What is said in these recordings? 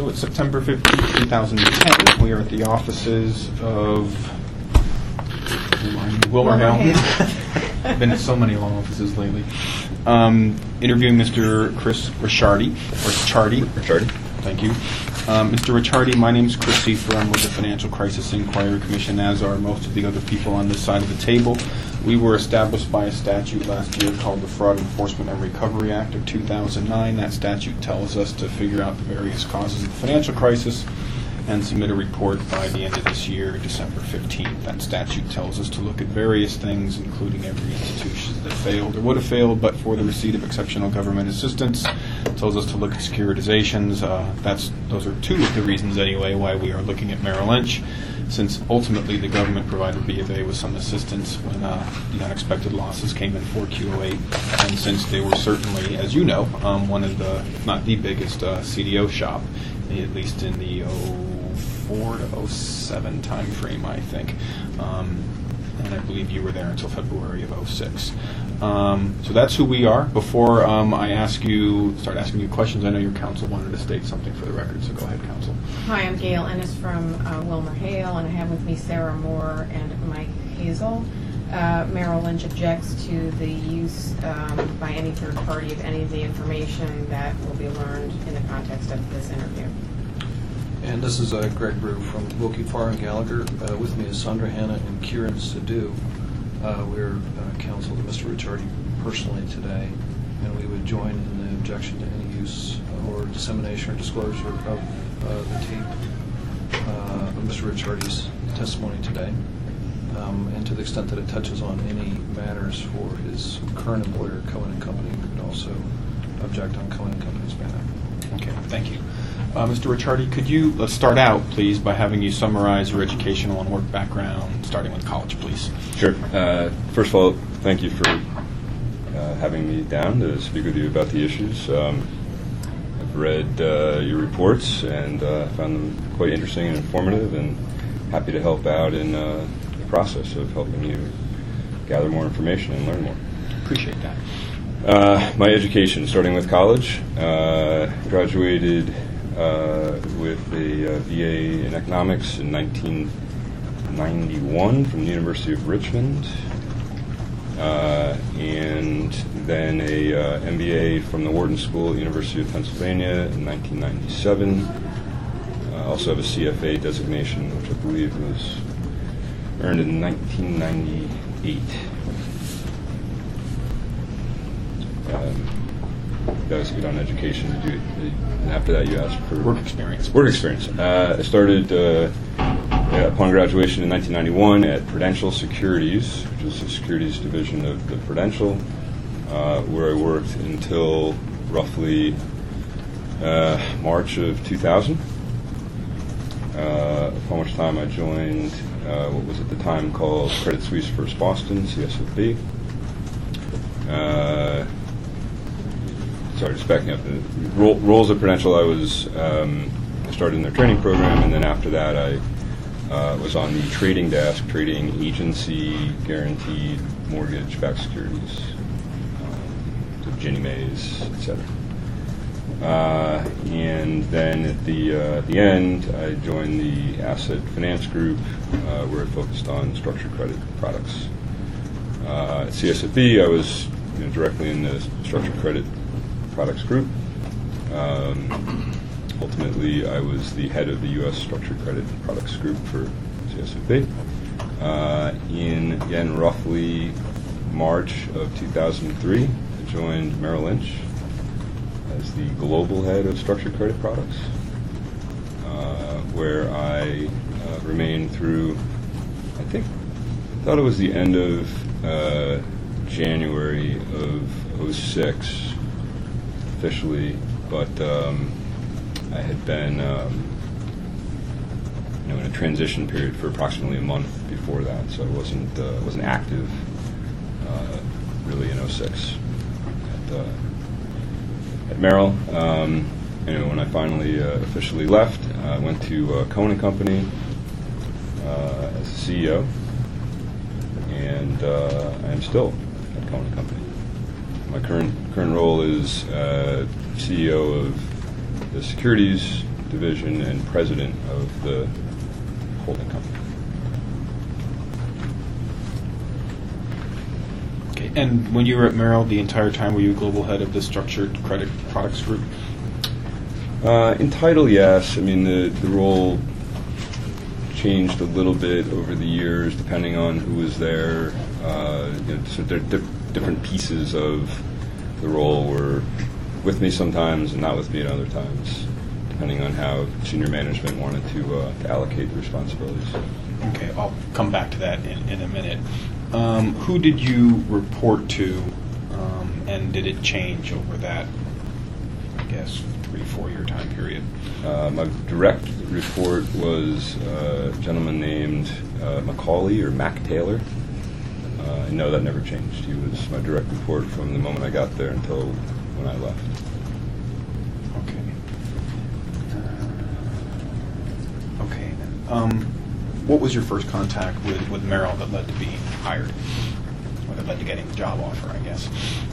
So it's September 15th, 2010. We are at the offices of WilmerHale. Been at so many law offices lately. Interviewing Mr. Chris Ricciardi. Thank you. Mr. Ricciardi, my name is Chris Seifer. I'm with the Financial Crisis Inquiry Commission, as are most of the other people on this side of the table. We were established by a statute last year called the Fraud Enforcement and Recovery Act of 2009. That statute tells us to figure out the various causes of the financial crisis and submit a report by the end of this year, December 15th. That statute tells us to look at various things, including every institution that failed or would have failed but for the receipt of exceptional government assistance. It tells us to look at securitizations. Those are two of the reasons, anyway, why we are looking at Merrill Lynch, since ultimately the government provided B of A with some assistance when the unexpected losses came in 4Q08, and since they were certainly, as you know, one of the, if not the biggest CDO shop, at least in the 04 to 07 time frame, I think. And I believe you were there until February of 06. So that's who we are. Before I start asking you questions, I know your counsel wanted to state something for the record, so go ahead, counsel. Hi, I'm Gail Ennis from WilmerHale, and I have with me Sarah Moore and Mike Hazel. Merrill Lynch objects to the use by any third party of any of the information that will be learned in the context of this interview. And this is Greg Brew from Wilkie Farr and Gallagher. With me is Sandra Hanna and Kieran Sadhu. We're counsel to Mr. Ricciardi personally today, and we would join in the objection to any use or dissemination or disclosure of the tape of Mr. Ricciardi's testimony today. And to the extent that it touches on any matters for his current employer, Cohen & Company, we would also object on Cohen & Company's behalf. Okay, thank you. Mr. Ricciardi, could you start out, please, by having you summarize your educational and work background, starting with college, please? Sure. First of all, thank you for having me down to speak with you about the issues. I've read your reports and found them quite interesting and informative, and happy to help out in the process of helping you gather more information and learn more. Appreciate that. My education, starting with college, graduated with a BA in economics in 1991 from the University of Richmond, and then a MBA from the Wharton School at the University of Pennsylvania in 1997. I also have a CFA designation, which I believe was earned in 1998. That was good on education. And after that, you asked for work experience. I started upon graduation in 1991 at Prudential Securities, which is the securities division of the Prudential, where I worked until roughly March of 2000. Upon which time I joined what was at the time called Credit Suisse First Boston, CSFB. Just backing up. The roles at Prudential, I started in their training program, and then after that I was on the trading desk, trading agency guaranteed mortgage-backed securities, so Ginnie Maes, etc. And then at the end, I joined the Asset Finance Group, where I focused on structured credit products. At CSFB, I was directly in the structured credit products group. Ultimately, I was the head of the U.S. Structured Credit Products Group for CSFB. In roughly March of 2003, I joined Merrill Lynch as the global head of structured credit products, where I remained through, I thought it was the end of January of 06 officially, but I had been in a transition period for approximately a month before that, so I wasn't active really in 06 at Merrill. When I finally officially left, I went to Cohen & Company as a CEO, and I am still at Cohen & Company. My current role is CEO of the securities division and president of the holding company. Okay. And when you were at Merrill, the entire time were you global head of the structured credit products group? In title, yes. I mean, the role changed a little bit over the years, depending on who was there. So there different pieces of the role were with me sometimes and not with me at other times, depending on how senior management wanted to allocate the responsibilities. Okay, I'll come back to that in a minute. Who did you report to, and did it change over that, I guess, 3-4 year time period? My direct report was a gentleman named Macaulay or Mac Taylor. No, that never changed. He was my direct report from the moment I got there until when I left. Okay. Okay. What was your first contact with Merrill that led to being hired? Or that led to getting the job offer, I guess?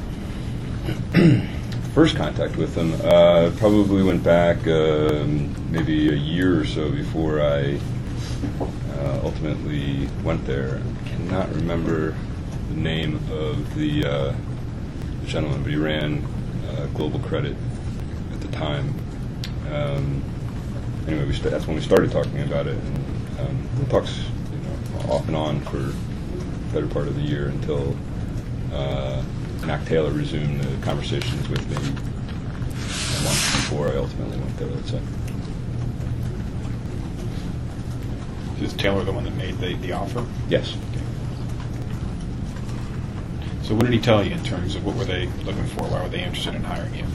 First contact with them probably went back maybe a year or so before I ultimately went there. I cannot remember the name of the gentleman, but he ran Global Credit at the time. Anyway, that's when we started talking about it, and we talked off and on for the better part of the year until Mac Taylor resumed the conversations with me a month before I ultimately went there, let's say. Is Taylor the one that made the offer? Yes. Okay. So what did he tell you in terms of what were they looking for? Why were they interested in hiring you?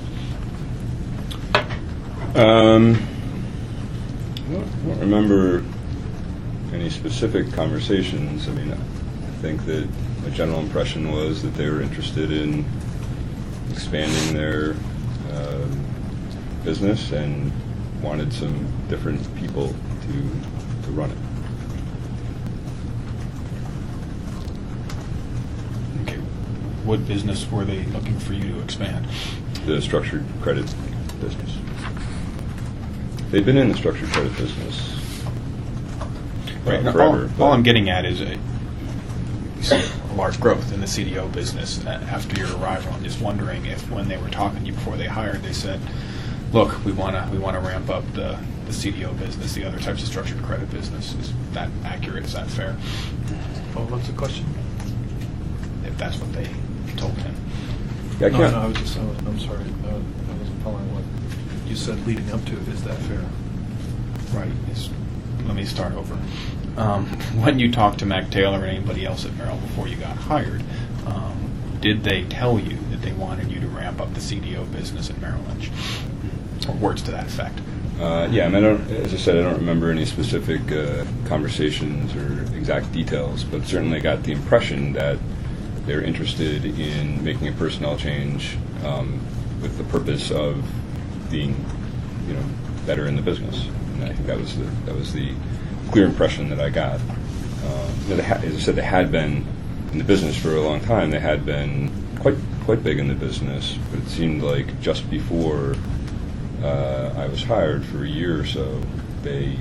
I don't remember any specific conversations. I mean, I think that my general impression was that they were interested in expanding their business and wanted some different people to run it. Okay. What business were they looking for you to expand? The structured credit business. They've been in the structured credit business Right. forever. All I'm getting at is you see a large growth in the CDO business after your arrival. I'm just wondering if when they were talking to you before they hired, they said, "Look, we want to ramp up the CDO business, the other types of structured credit business." Is that accurate? Is that fair? Well, what's the question? If that's what they told him. Yeah, I No, can't- I'm sorry. I wasn't following what you said leading up to it. Is that fair? Right. Let me start over. When you talked to Mac Taylor or anybody else at Merrill before you got hired, did they tell you that they wanted you to ramp up the CDO business at Merrill Lynch? Or words to that effect? Yeah, I mean, as I said, I don't remember any specific conversations or exact details, but certainly got the impression that they're interested in making a personnel change with the purpose of being, better in the business. And I think that was the clear impression that I got. As I said, they had been in the business for a long time. They had been quite big in the business, but it seemed like just before I was hired for a year or so, they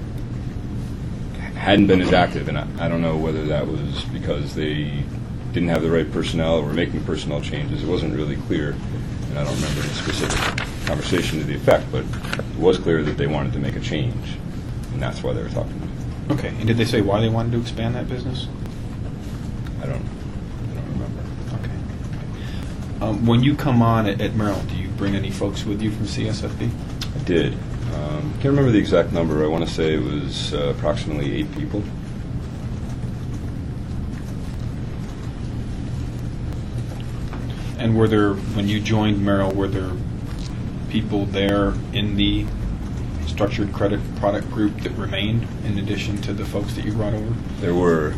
hadn't been as active, and I don't know whether that was because they didn't have the right personnel or were making personnel changes. It wasn't really clear, and I don't remember any specific conversation to the effect, but it was clear that they wanted to make a change, and that's why they were talking to me. Okay. And did they say why they wanted to expand that business? I don't remember. Okay. When you come on at Merrill, do you bring any folks with you from CSFB? I did. Can't remember the exact number. I want to say it was approximately 8 people. And when you joined Merrill, were there people there in the structured credit product group that remained in addition to the folks that you brought over? There were.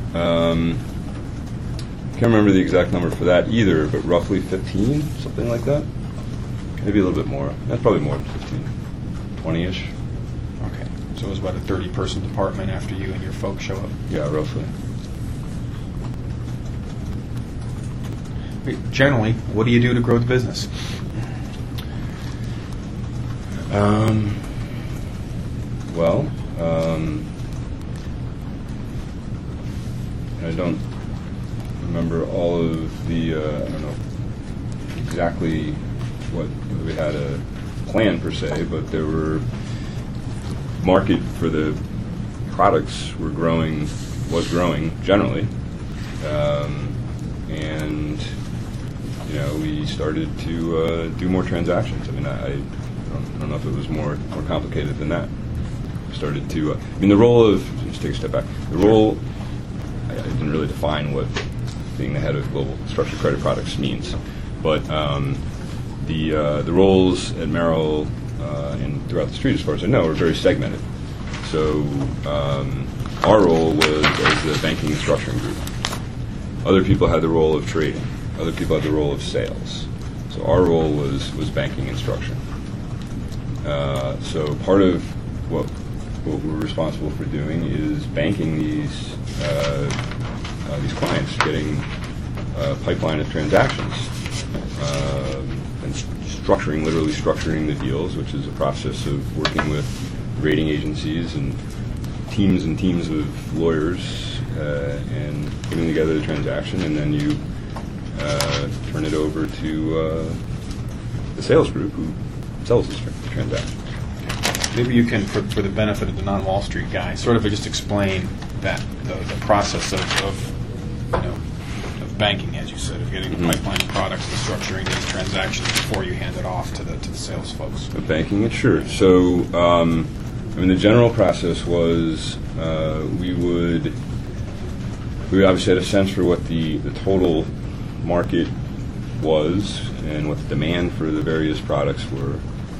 Can't remember the exact number for that either, but roughly 15, something like that. Maybe a little bit more. That's probably more than 15. 20-ish. Okay. So it was about a 30-person department after you and your folks show up? Yeah, roughly. Generally, what do you do to grow the business? Well, I don't remember all of the, I don't know exactly what we had a plan per se, but there were market for the products was growing generally, and we started to do more transactions. I mean, I don't know if it was more complicated than that. We started to, the role of, just take a step back, the role, I didn't really define what being the head of global structured credit products means, but the roles at Merrill and throughout the street, as far as I know, are very segmented. So our role was as the banking and structuring group. Other people had the role of trading. Other people had the role of sales. So our role was banking and structuring. So part of what we're responsible for doing is banking these clients, getting a pipeline of transactions, and literally structuring the deals, which is a process of working with rating agencies and teams of lawyers and putting together the transaction, and then you turn it over to the sales group who sells the transaction. Maybe you can, for the benefit of the non-Wall Street guy, sort of just explain that the process of banking, as you said, of getting the pipeline of products and structuring these transactions before you hand it off to the sales folks. Banking it, sure. So, the general process was we obviously had a sense for what the total market was and what the demand for the various products were.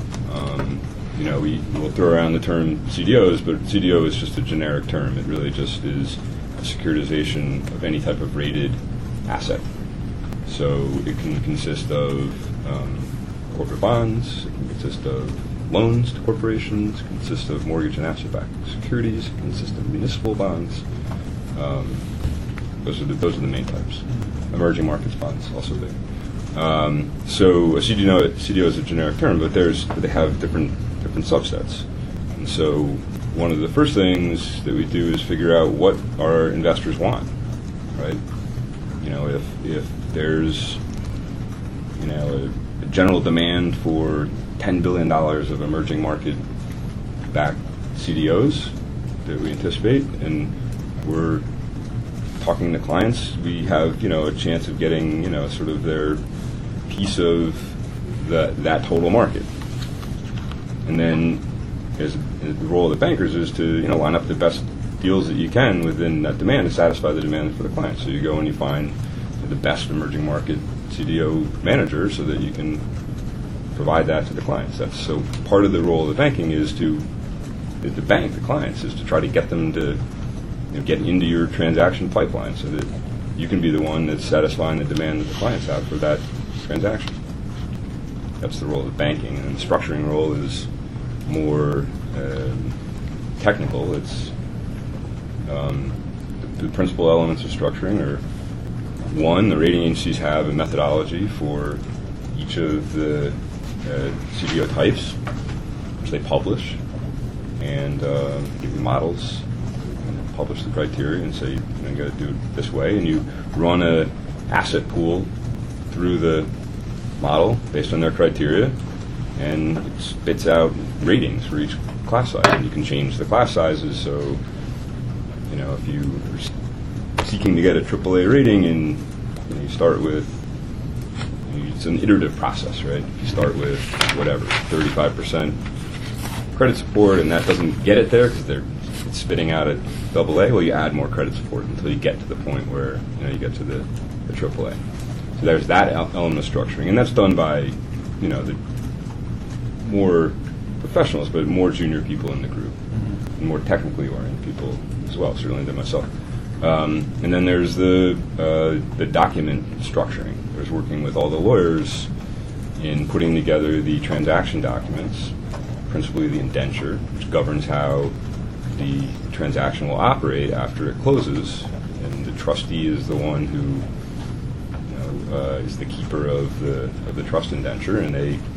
We'll throw around the term CDOs, but CDO is just a generic term. It really just is a securitization of any type of rated asset. So it can consist of corporate bonds, it can consist of loans to corporations, it can consist of mortgage and asset-backed securities, it can consist of municipal bonds. Those are the main types. Emerging markets bonds also big. So a CDO is a generic term, but they have different subsets. And so one of the first things that we do is figure out what our investors want, right? If there's a general demand for $10 billion of emerging market-backed CDOs that we anticipate, and we're talking to clients, we have a chance of getting sort of their piece of that total market. And then, as the role of the bankers is to line up the best deals that you can within that demand to satisfy the demand for the client. So you go and you find the best emerging market CDO manager so that you can provide that to the clients. So part of the role of the banking is to bank the clients, is to try to get them to get into your transaction pipeline so that you can be the one that's satisfying the demand that the clients have for that transaction. That's the role of the banking, and the structuring role is more technical. It's the principal elements of structuring are, one, the rating agencies have a methodology for each of the CDO types, which they publish, and give you models, and publish the criteria, and say you got to do it this way, and you run a asset pool through the model based on their criteria, and it spits out ratings for each class size. And you can change the class sizes, so if you are seeking to get a AAA rating, and you start with, it's an iterative process, right? If you start with 35% credit support, and that doesn't get it there because it's spitting out at AA, well, you add more credit support until you get to the point where you get to the AAA. So there's that element of structuring, and that's done by the more professionals, but more junior people in the group, and more technically oriented people as well, certainly than myself. And then there's the document structuring. There's working with all the lawyers in putting together the transaction documents, principally the indenture, which governs how the transaction will operate after it closes, and the trustee is the one who is the keeper of the trust indenture, and they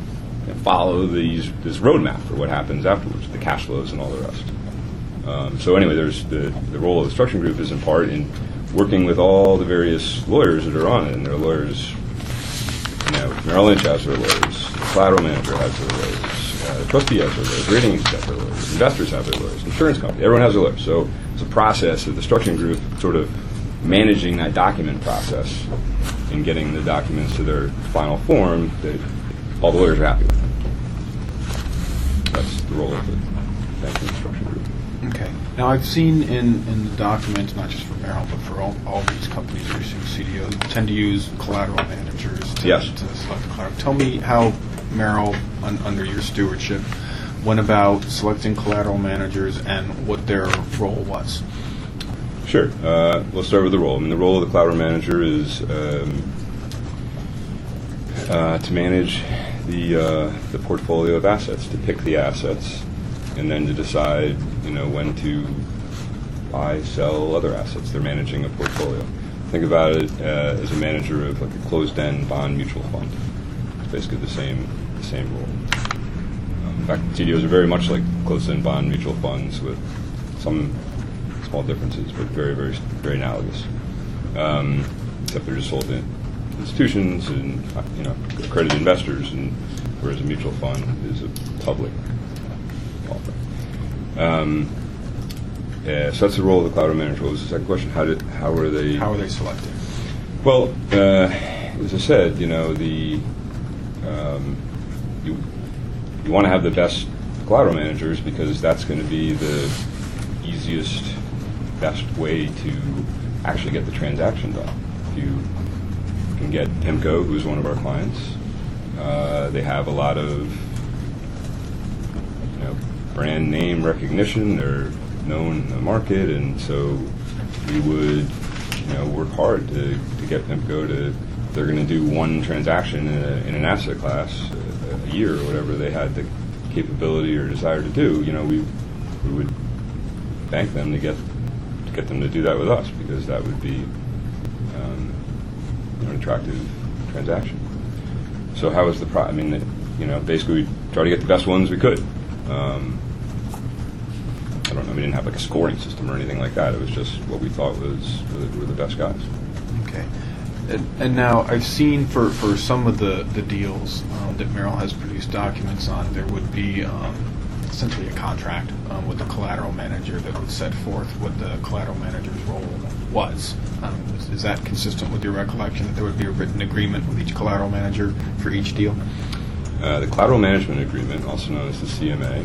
follow this roadmap for what happens afterwards, the cash flows and all the rest. So anyway, there's the role of the structuring group is in part in working with all the various lawyers that are on it, and there are lawyers. Merrill Lynch has their lawyers, the collateral manager has their lawyers, the trustee has their lawyers, rating agencies have their lawyers, investors have their lawyers, insurance companies, everyone has their lawyers. So it's a process of the structuring group sort of managing that document process and getting the documents to their final form that all the lawyers are happy with. That's the role of the banking structuring group. Okay. Now, I've seen in the documents, not just for Merrill, but for all these companies issuing CDOs, tend to use collateral managers to select the collateral. Tell me how Merrill, under your stewardship, went about selecting collateral managers and what their role was. Sure. Let's start with the role. I mean, the role of the collateral manager is to manage the portfolio of assets, to pick the assets, and then to decide, when to buy, sell other assets. They're managing a portfolio. Think about it as a manager of like a closed-end bond mutual fund. It's basically the same role. In fact, CDOs are very much like closed-end bond mutual funds with some small differences, but very, very, very analogous. Except they're just sold to institutions and accredited investors, and whereas a mutual fund is a public offering. So that's the role of the collateral manager. What was the second question? How are they selected? Well, as I said, you want to have the best collateral managers because that's going to be the easiest, best way to actually get the transaction done. If you can get PIMCO, who's one of our clients, they have a lot of brand name recognition. They're known in the market, and so we would work hard to get PIMCO to. They're going to do one transaction in an asset class a year or whatever they had the capability or desire to do. We would bank them to get them to do that with us because that would be an attractive transaction. So how was the basically we try to get the best ones we could. I don't know. We didn't have like a scoring system or anything like that. It was just what we thought were the best guys. Okay. And now I've seen for some of the deals that Merrill has produced documents on, there would be essentially a contract with the collateral manager that would set forth what the collateral manager's role was. Is that consistent with your recollection that there would be a written agreement with each collateral manager for each deal? The collateral management agreement, also known as the CMA,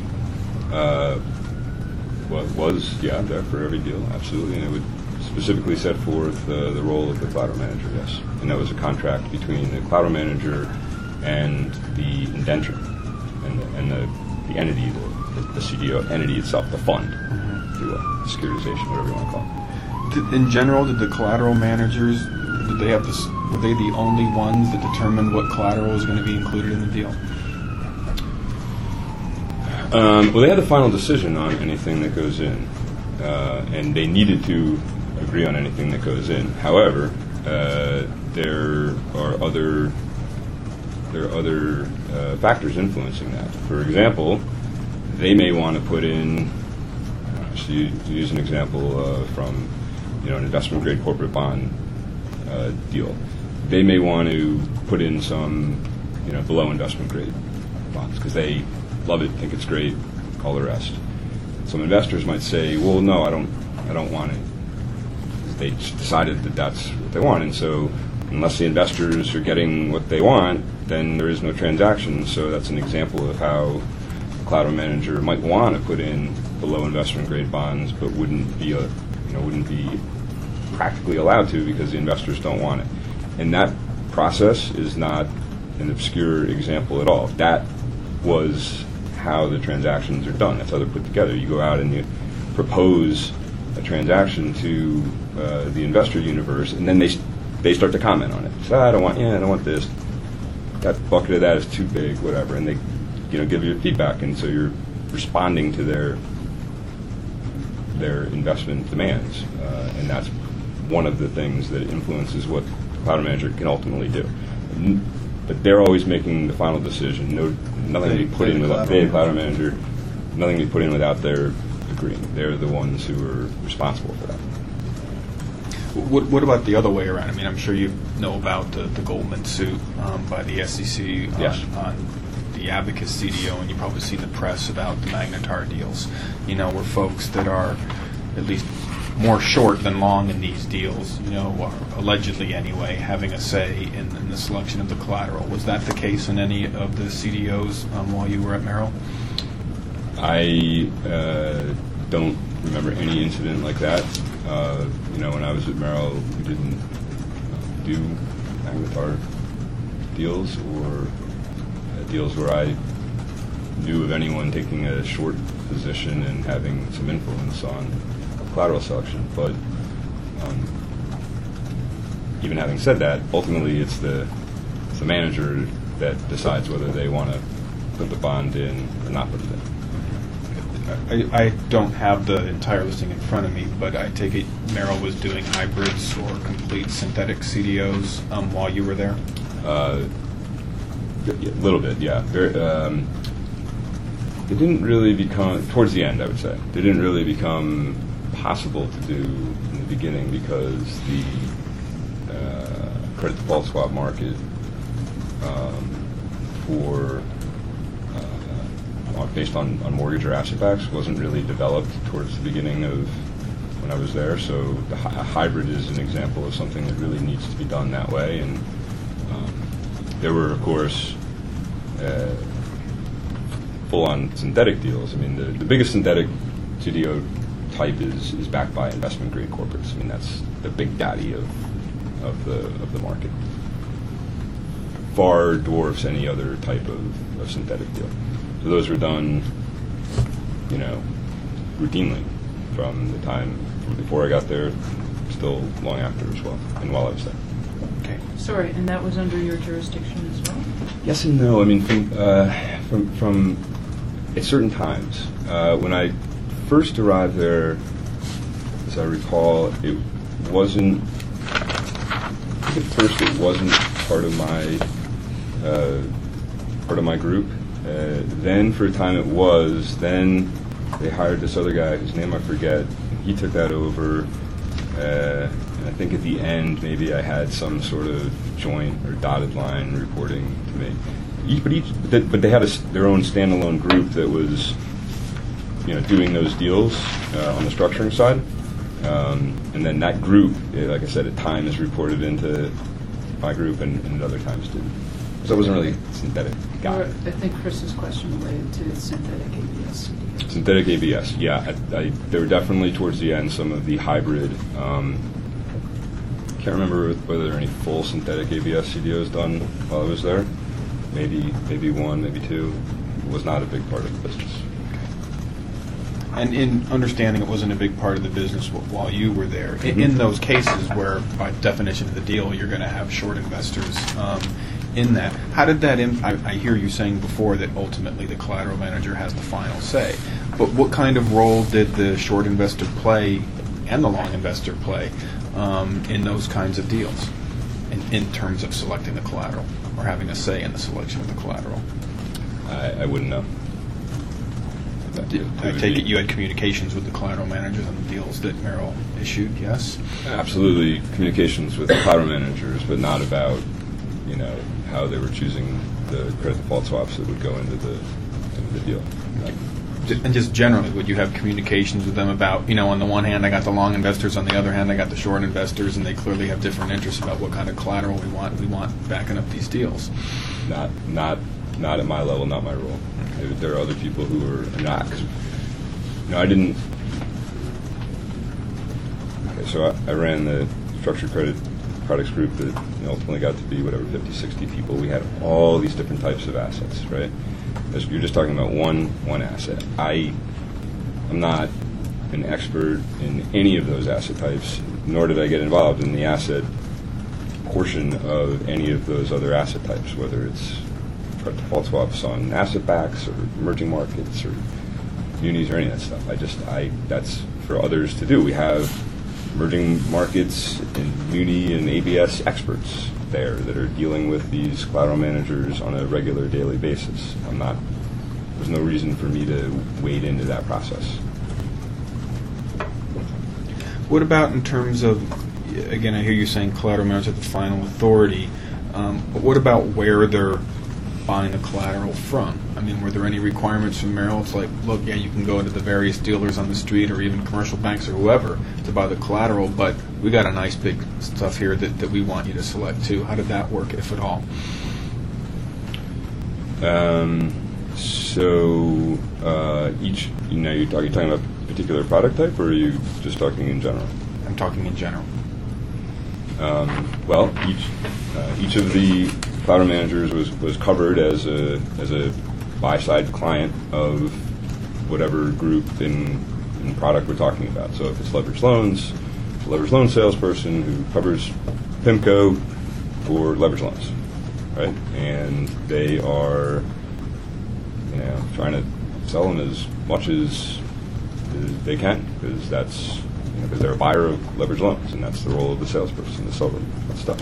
was there for every deal, absolutely, and it would specifically set forth the role of the collateral manager, yes. And that was a contract between the collateral manager and the indenture and the entity, the CDO entity itself, the fund, if you will, securitization, whatever you want to call it. In general, did the collateral managers, were they the only ones that determined what collateral was going to be included in the deal? Well, they had the final decision on anything that goes in, and they needed to agree on anything that goes in. However, there are other factors influencing that. For example, they may want to put in, to use an example from an investment grade corporate bond deal. They may want to put in some below investment grade bonds because they love it, think it's great, all the rest. Some investors might say, well, no, I don't want it. They decided that that's what they want, and so unless the investors are getting what they want, then there is no transaction. So that's an example of how a collateral manager might want to put in below investment grade bonds, but wouldn't be practically allowed to because the investors don't want it. And that process is not an obscure example at all. That was how the transactions are done. That's how they're put together. You go out and you propose a transaction to the investor universe, and then they start to comment on it. So I don't want this. That bucket of that is too big, whatever, and they give you feedback, and so you're responding to their investment demands, and that's one of the things that influences what the collateral manager can ultimately do. but they're always making the final decision. Nothing to be put in without the collateral manager. Nothing to be put in without their agreeing. They're the ones who are responsible for that. What about the other way around? I mean, I'm sure you know about the Goldman suit by the SEC Yes. on the Abacus CDO, and you probably see the press about the Magnetar deals. You know, where folks that are at least more short than long in these deals, you know, or allegedly anyway, having a say in the selection of the collateral. Was that the case in any of the CDOs while you were at Merrill? I don't remember any incident like that. You know, when I was at Merrill, we didn't do Magnetar deals or deals where I knew of anyone taking a short position and having some influence on collateral selection. But even having said that, ultimately it's the manager that decides whether they want to put the bond in or not put it in. I don't have the entire listing in front of me, but I take it Merrill was doing hybrids or complete synthetic CDOs while you were there? A little bit, yeah. It didn't really become, towards the end I would say, it didn't really become possible to do in the beginning because the credit default swap market for based on mortgage or asset backs wasn't really developed towards the beginning of when I was there. So a hybrid is an example of something that really needs to be done that way. And there were, of course, full-on synthetic deals. I mean, the biggest synthetic CDO type is backed by investment-grade corporates. I mean, that's the big daddy of the market. Far dwarfs any other type of synthetic deal. So those were done, you know, routinely from the time from before I got there, still long after as well, and while I was there. Okay. Sorry, and that was under your jurisdiction as well? Yes and no. I mean, from at certain times. When I first arrived there, as I recall, it wasn't. At first, it wasn't part of my group. Then, for a time, it was. Then they hired this other guy whose name I forget. He took that over. And I think at the end, maybe I had some sort of joint or dotted line reporting to me. But they had their own standalone group that was, you know, doing those deals on the structuring side. And then that group, like I said, at times reported into my group and at other times didn't. So I wasn't really synthetic guy. Or I think Chris's question related to synthetic ABS. Synthetic ABS, yeah. There were definitely towards the end some of the hybrid. Can't remember whether there were any full synthetic ABS CDOs done while I was there. Maybe one, maybe two. It was not a big part of the business. And in understanding it wasn't a big part of the business while you were there, in those cases where, by definition of the deal, you're going to have short investors in that, how did that I hear you saying before that ultimately the collateral manager has the final say, but what kind of role did the short investor play and the long investor play in those kinds of deals in terms of selecting the collateral or having a say in the selection of the collateral? I wouldn't know. I take it you had communications with the collateral managers on the deals that Merrill issued, yes? Absolutely, communications with the collateral managers, but not about, you know, how they were choosing the credit default swaps that would go into the deal. And just generally, would you have communications with them about, you know, on the one hand I got the long investors, on the other hand I got the short investors, and they clearly have different interests about what kind of collateral we want backing up these deals? Not at my level, not my role. There are other people who are not. I didn't. Okay, so I ran the structured credit products group that ultimately got to be whatever 50, 60 people. We had all these different types of assets, right? You're just talking about one asset. I'm not an expert in any of those asset types, nor did I get involved in the asset portion of any of those other asset types, whether it's default swaps on asset backs or emerging markets or unis or any of that stuff. That's for others to do. We have emerging markets and muni and ABS experts, there that are dealing with these collateral managers on a regular daily basis. There's no reason for me to wade into that process. What about in terms of, again, I hear you saying collateral managers are the final authority, but what about where they're buying the collateral from? I mean, were there any requirements from Merrill? It's like, look, yeah, you can go to the various dealers on the street or even commercial banks or whoever to buy the collateral, but we got a nice big stuff here that we want you to select too. How did that work, if at all? Each, you're talking about a particular product type, or are you just talking in general? I'm talking in general. Each of the collateral managers was covered as a buy-side client of whatever group in product we're talking about. So if it's leveraged loans, it's a leveraged loan salesperson who covers PIMCO for leveraged loans, right? And they are, trying to sell them as much as they can, because that's because they're a buyer of leveraged loans, and that's the role of the salesperson to sell them that stuff.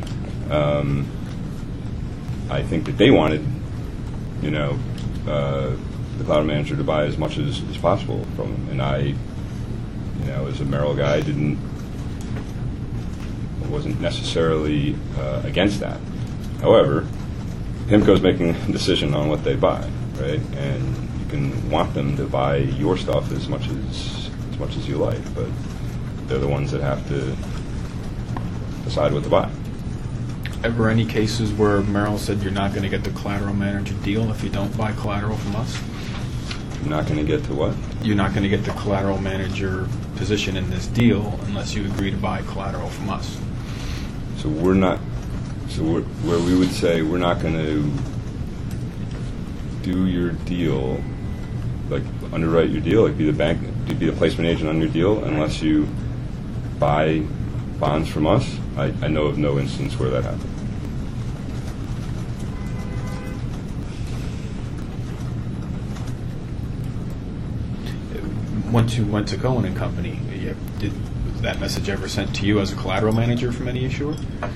I think that they wanted, the collateral manager to buy as much as possible from them, and I, as a Merrill guy, wasn't necessarily against that. However, PIMCO's making a decision on what they buy, right? And you can want them to buy your stuff as much as you like, but they're the ones that have to decide what to buy. Ever any cases where Merrill said you're not going to get the collateral manager deal if you don't buy collateral from us? You're not going to get to what? You're not going to get the collateral manager position in this deal unless you agree to buy collateral from us. So where we would say we're not going to do your deal, like underwrite your deal, like be the bank, be the placement agent on your deal, unless you buy bonds from us. I know of no instance where that happened. Once you went to Cohen and Company, did that message ever sent to you as a collateral manager from any issuer?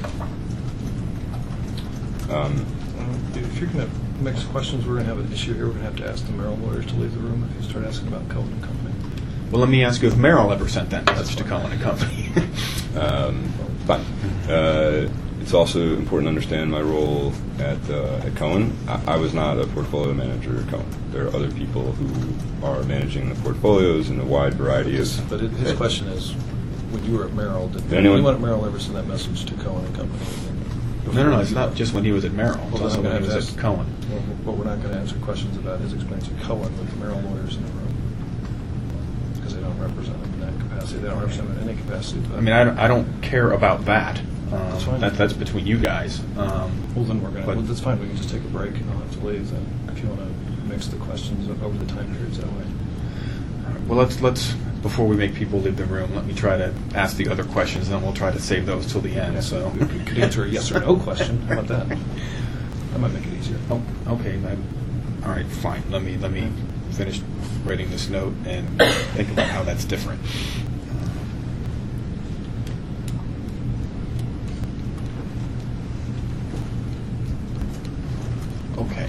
If you're going to mix questions, we're going to have an issue here. We're going to have to ask the Merrill lawyers to leave the room if you start asking about Cohen and Company. Well, let me ask you if Merrill ever sent that message to Cohen and Company. Fine. It's also important to understand my role at Cohen. I was not a portfolio manager at Cohen. There are other people who are managing the portfolios in a wide variety of... But his question is, when you were at Merrill, did anyone at Merrill ever send that message to Cohen and Company? No, it's not just when he was at Merrill. It's Well, also when he was at Cohen. Well, we're not going to answer questions about his experience at Cohen with the Merrill lawyers in the room, because they don't represent him in that capacity. They don't represent him in any capacity. I mean, I don't care about that. That's fine. That's between you guys. Well, then we're going to... but- Well, that's fine. We can just take a break and I'll have to leave then, if you want to mix the questions over the time periods that way. Well, let's before we make people leave the room, let me try to ask the other questions, and then we'll try to save those till the end. So We could answer a yes or no question. How about that? That might make it easier. Oh, okay. All right, fine. Let me finish writing this note and think about how that's different. Okay.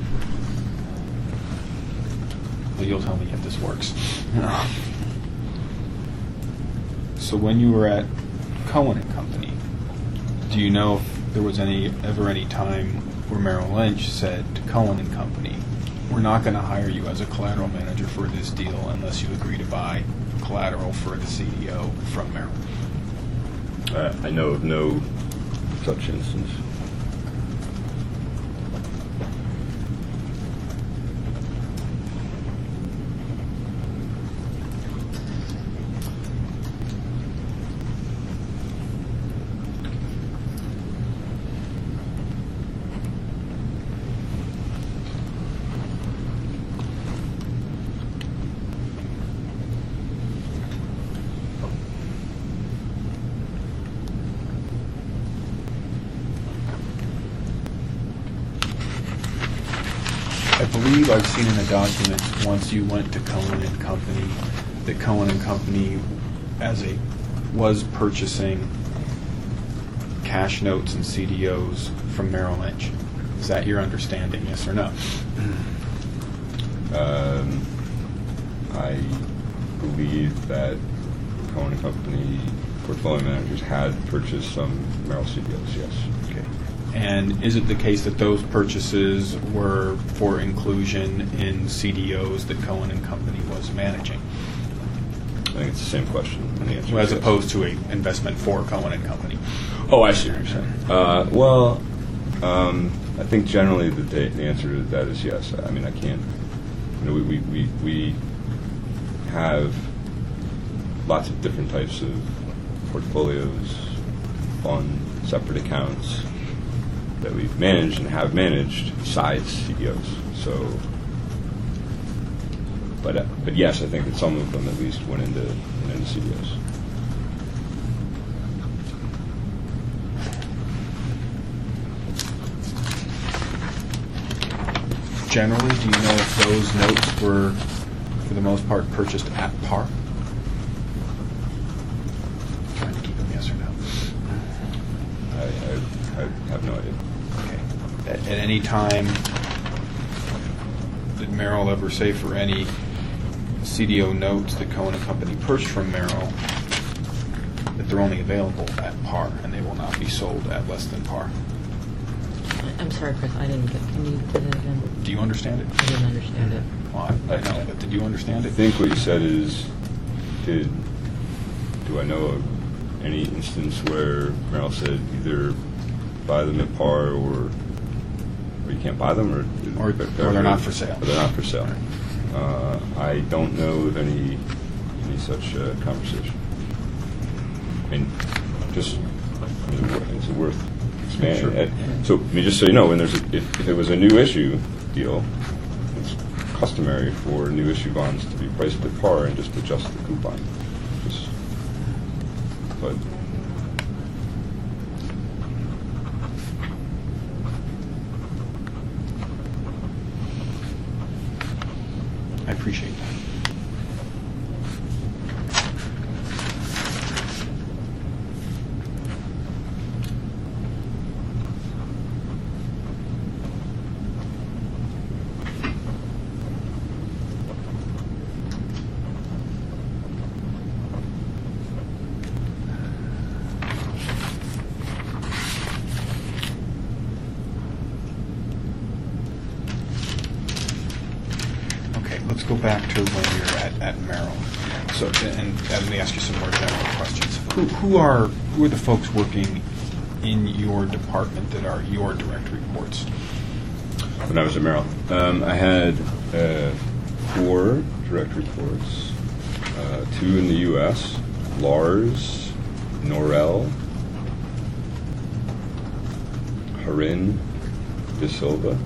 Well, you'll tell me if this works. So when you were at Cohen and Company, do you know if there was ever any time where Merrill Lynch said to Cohen and Company, we're not going to hire you as a collateral manager for this deal unless you agree to buy collateral for the CEO from Merrill? I know of no such instance. I believe I've seen in a document once you went to Cohen and Company that Cohen and Company was purchasing cash notes and CDOs from Merrill Lynch. Is that your understanding, yes or no? I believe that Cohen & Company portfolio managers had purchased some Merrill CDOs, yes. Okay. And is it the case that those purchases were for inclusion in CDOs that Cohen & Company was managing? I think it's the same question. And the answer As is yes. opposed to an investment for Cohen & Company? Oh, I see what you're saying. I think generally the answer to that is yes. I mean, I can't. We have lots of different types of portfolios, funds, separate accounts that we've managed and have managed besides CDOs. So, but yes, I think that some of them at least went into CDOs. Generally, do you know if those notes were, for the most part, purchased at par? Trying to keep them yes or no. I have no idea. Okay. At any time, did Merrill ever say for any CDO notes that Cohen & Company purchased from Merrill that they're only available at par and they will not be sold at less than par? I'm sorry, Chris, I didn't get. Can you do that again? Do you understand it? I didn't understand it. Well, I know, but did you understand I it? think what you said is, do I know of any instance where Merrill said either buy them at par or you can't buy them, Or they're not for sale. Or they're not for sale. I don't know of any such conversation. I mean, just it's worth expanding. Sure. So, I mean, just so you know, when if it was a new issue deal, it's customary for new issue bonds to be priced at par and just adjust the coupon. But I appreciate that. Let's go back to when you're at Merrill. So, and let me ask you some more general questions. Who are the folks working in your department that are your direct reports? when I was at Merrill, I had 4 direct reports, 2 in the U.S., Lars, Norel, Harin, De Silva.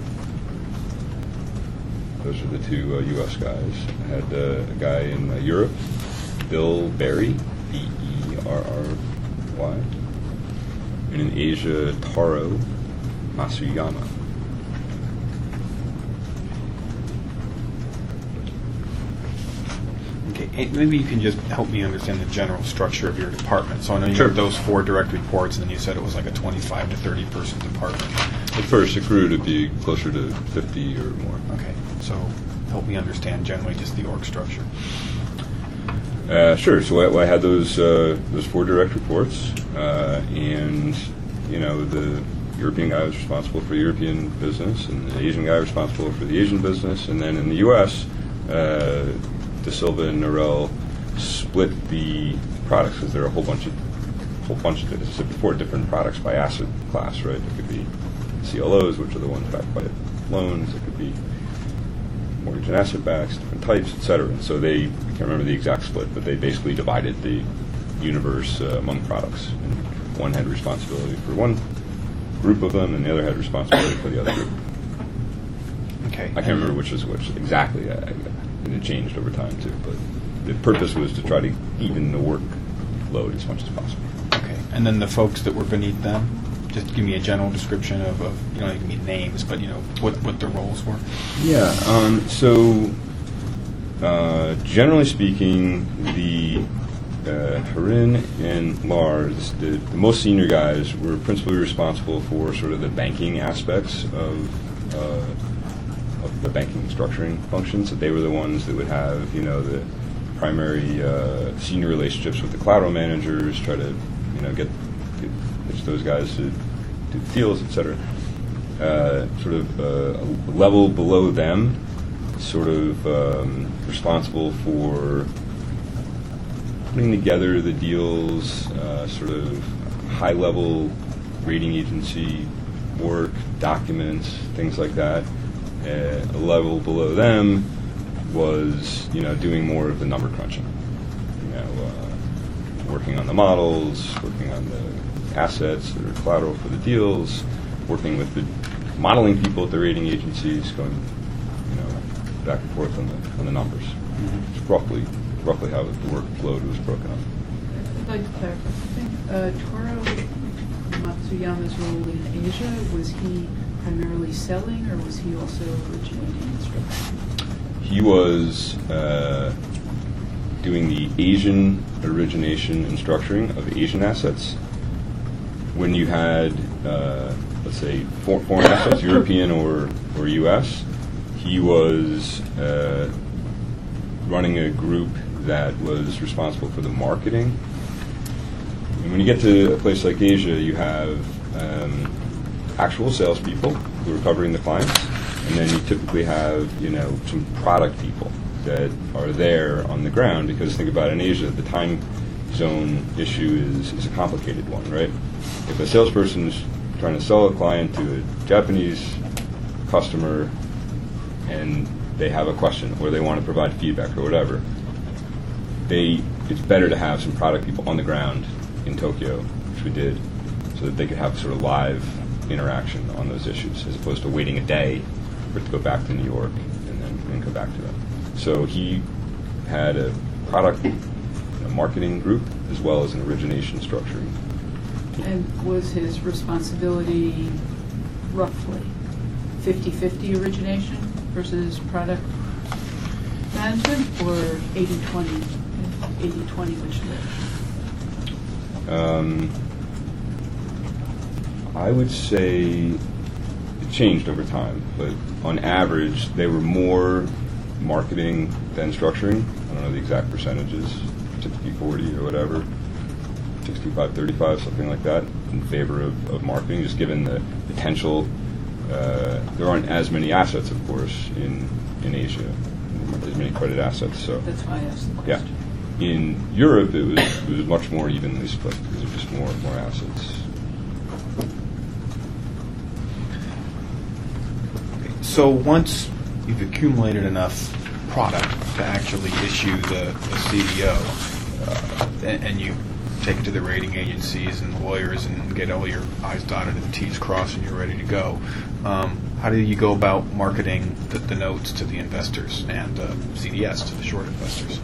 Those are the 2 U.S. guys. I had a guy in Europe, Bill Berry, B-E-R-R-Y. And in Asia, Taro Masuyama. Okay, maybe you can just help me understand the general structure of your department. So I know you Sure. have those 4 direct reports, and then you said it was like a 25 to 30 person department. At first, it grew to be closer to 50 or more. Okay, so help me understand generally just the org structure. Sure. So I had those 4 direct reports, and the European guy was responsible for the European business, and the Asian guy responsible for the Asian business, and then in the U.S., De Silva and Norel split the products because there are a whole bunch of, as I said before, different products by asset class, right? It could be CLOs, which are the ones backed by loans. It could be mortgage and asset backs, different types, et cetera. And so I can't remember the exact split, but they basically divided the universe among products. And one had responsibility for one group of them, and the other had responsibility for the other group. Okay. I can't remember which was which exactly, and it changed over time too. But the purpose was to try to even the workload as much as possible. Okay, and then the folks that were beneath them, just give me a general description of you don't even need names, but what their roles were. Yeah. So generally speaking, the Harin and Lars, the most senior guys, were principally responsible for sort of the banking aspects of the banking structuring functions. So they were the ones that would have, the primary senior relationships with the collateral managers, try to, get those guys to do deals, etc. Sort of a level below them, sort of responsible for putting together the deals, sort of high-level rating agency work, documents, things like that. A level below them was, doing more of the number crunching. Working on the models, working on the assets that are collateral for the deals, working with the modeling people at the rating agencies, going, back and forth on the numbers. It's roughly how the workload was broken up. I'd like to clarify something. Toru Matsuyama's role in Asia, was he primarily selling, or was he also originating and structuring? He was doing the Asian origination and structuring of Asian assets. When you had, let's say, foreign assets, European or U.S., he was running a group that was responsible for the marketing. And when you get to a place like Asia, you have actual salespeople who are covering the clients, and then you typically have, some product people that are there on the ground, because think about it, in Asia, the time zone issue is a complicated one, right? If a salesperson is trying to sell a client to a Japanese customer and they have a question or they want to provide feedback or whatever, it's better to have some product people on the ground in Tokyo, which we did, so that they could have sort of live interaction on those issues, as opposed to waiting a day for it to go back to New York and then come back to them. So he had a product marketing group as well as an origination structuring team. And was his responsibility roughly 50-50 origination versus product management, or 80-20? 80-20 which direction? I would say it changed over time, but on average, they were more marketing than structuring. I don't know the exact percentages, 60-40 or whatever, 65-35, something like that, in favor of marketing, just given the potential. There aren't as many assets, of course, in Asia. There aren't as many credit assets. So that's why I asked the question. Yeah. In Europe, it was much more evenly split because there's just more assets. So once you've accumulated enough product to actually issue the CDO, and you take it to the rating agencies and the lawyers and get all your I's dotted and T's crossed and you're ready to go, how do you go about marketing the notes to the investors and CDS to the short investors?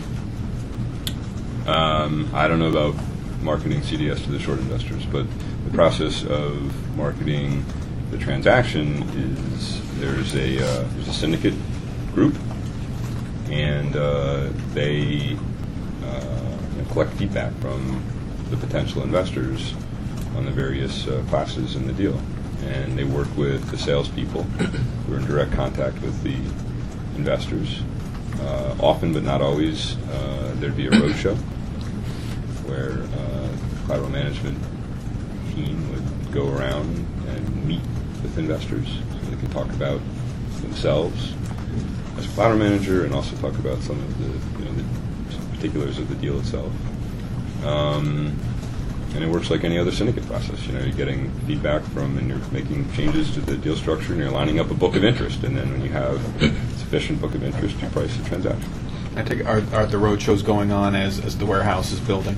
I don't know about marketing CDS to the short investors, but the process of marketing the transaction is there's a syndicate group, and they collect feedback from the potential investors on the various classes in the deal, and they work with the salespeople who are in direct contact with the investors. Often, but not always, there'd be a roadshow where the collateral management team would go around and meet with investors so they can talk about themselves as a collateral manager and also talk about some of the particulars of the deal itself. And it works like any other syndicate process. You're getting feedback from, and you're making changes to the deal structure, and you're lining up a book of interest. And then when you have sufficient book of interest, you price the transaction. I take are the road shows going on as the warehouse is building?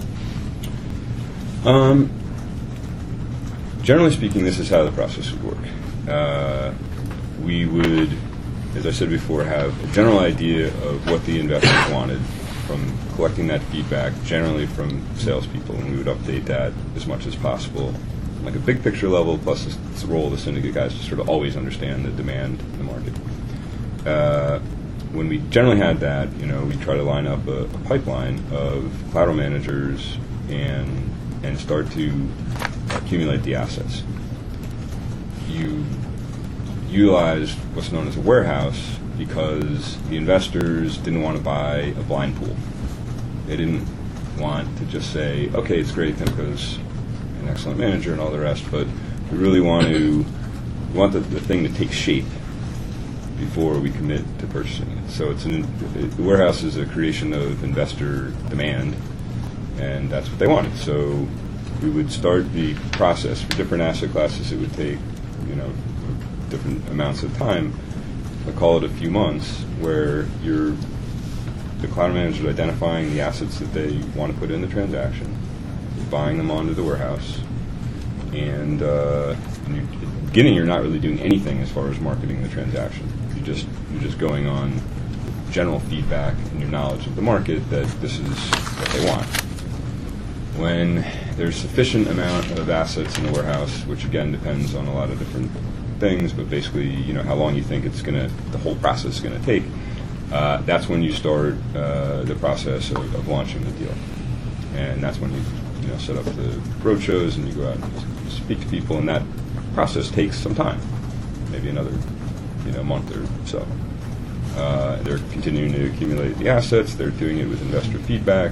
Generally speaking, this is how the process would work. We would, as I said before, have a general idea of what the investors wanted from collecting that feedback, generally from salespeople, and we would update that as much as possible, like a big picture level, plus the role of the syndicate guys to sort of always understand the demand in the market. when we generally had that, we try to line up a pipeline of collateral managers and start to accumulate the assets. You utilize what's known as a warehouse because the investors didn't want to buy a blind pool. They didn't want to just say, okay, it's great, Pimco's an excellent manager and all the rest, but we really want the thing to take shape before we commit to purchasing it. So the warehouse is a creation of investor demand, and that's what they wanted. So we would start the process for different asset classes. It would take, different amounts of time. I call it a few months, where the collateral manager is identifying the assets that they want to put in the transaction, buying them onto the warehouse, and in the beginning you're not really doing anything as far as marketing the transaction. You're just going on general feedback and your knowledge of the market that this is what they want. When there's sufficient amount of assets in the warehouse, which again depends on a lot of different things, but basically, how long you think the whole process is going to take, that's when you start the process of launching the deal. And that's when you set up the roadshows and you go out and speak to people, and that process takes some time, maybe another month or so. They're continuing to accumulate the assets. They're doing it with investor feedback.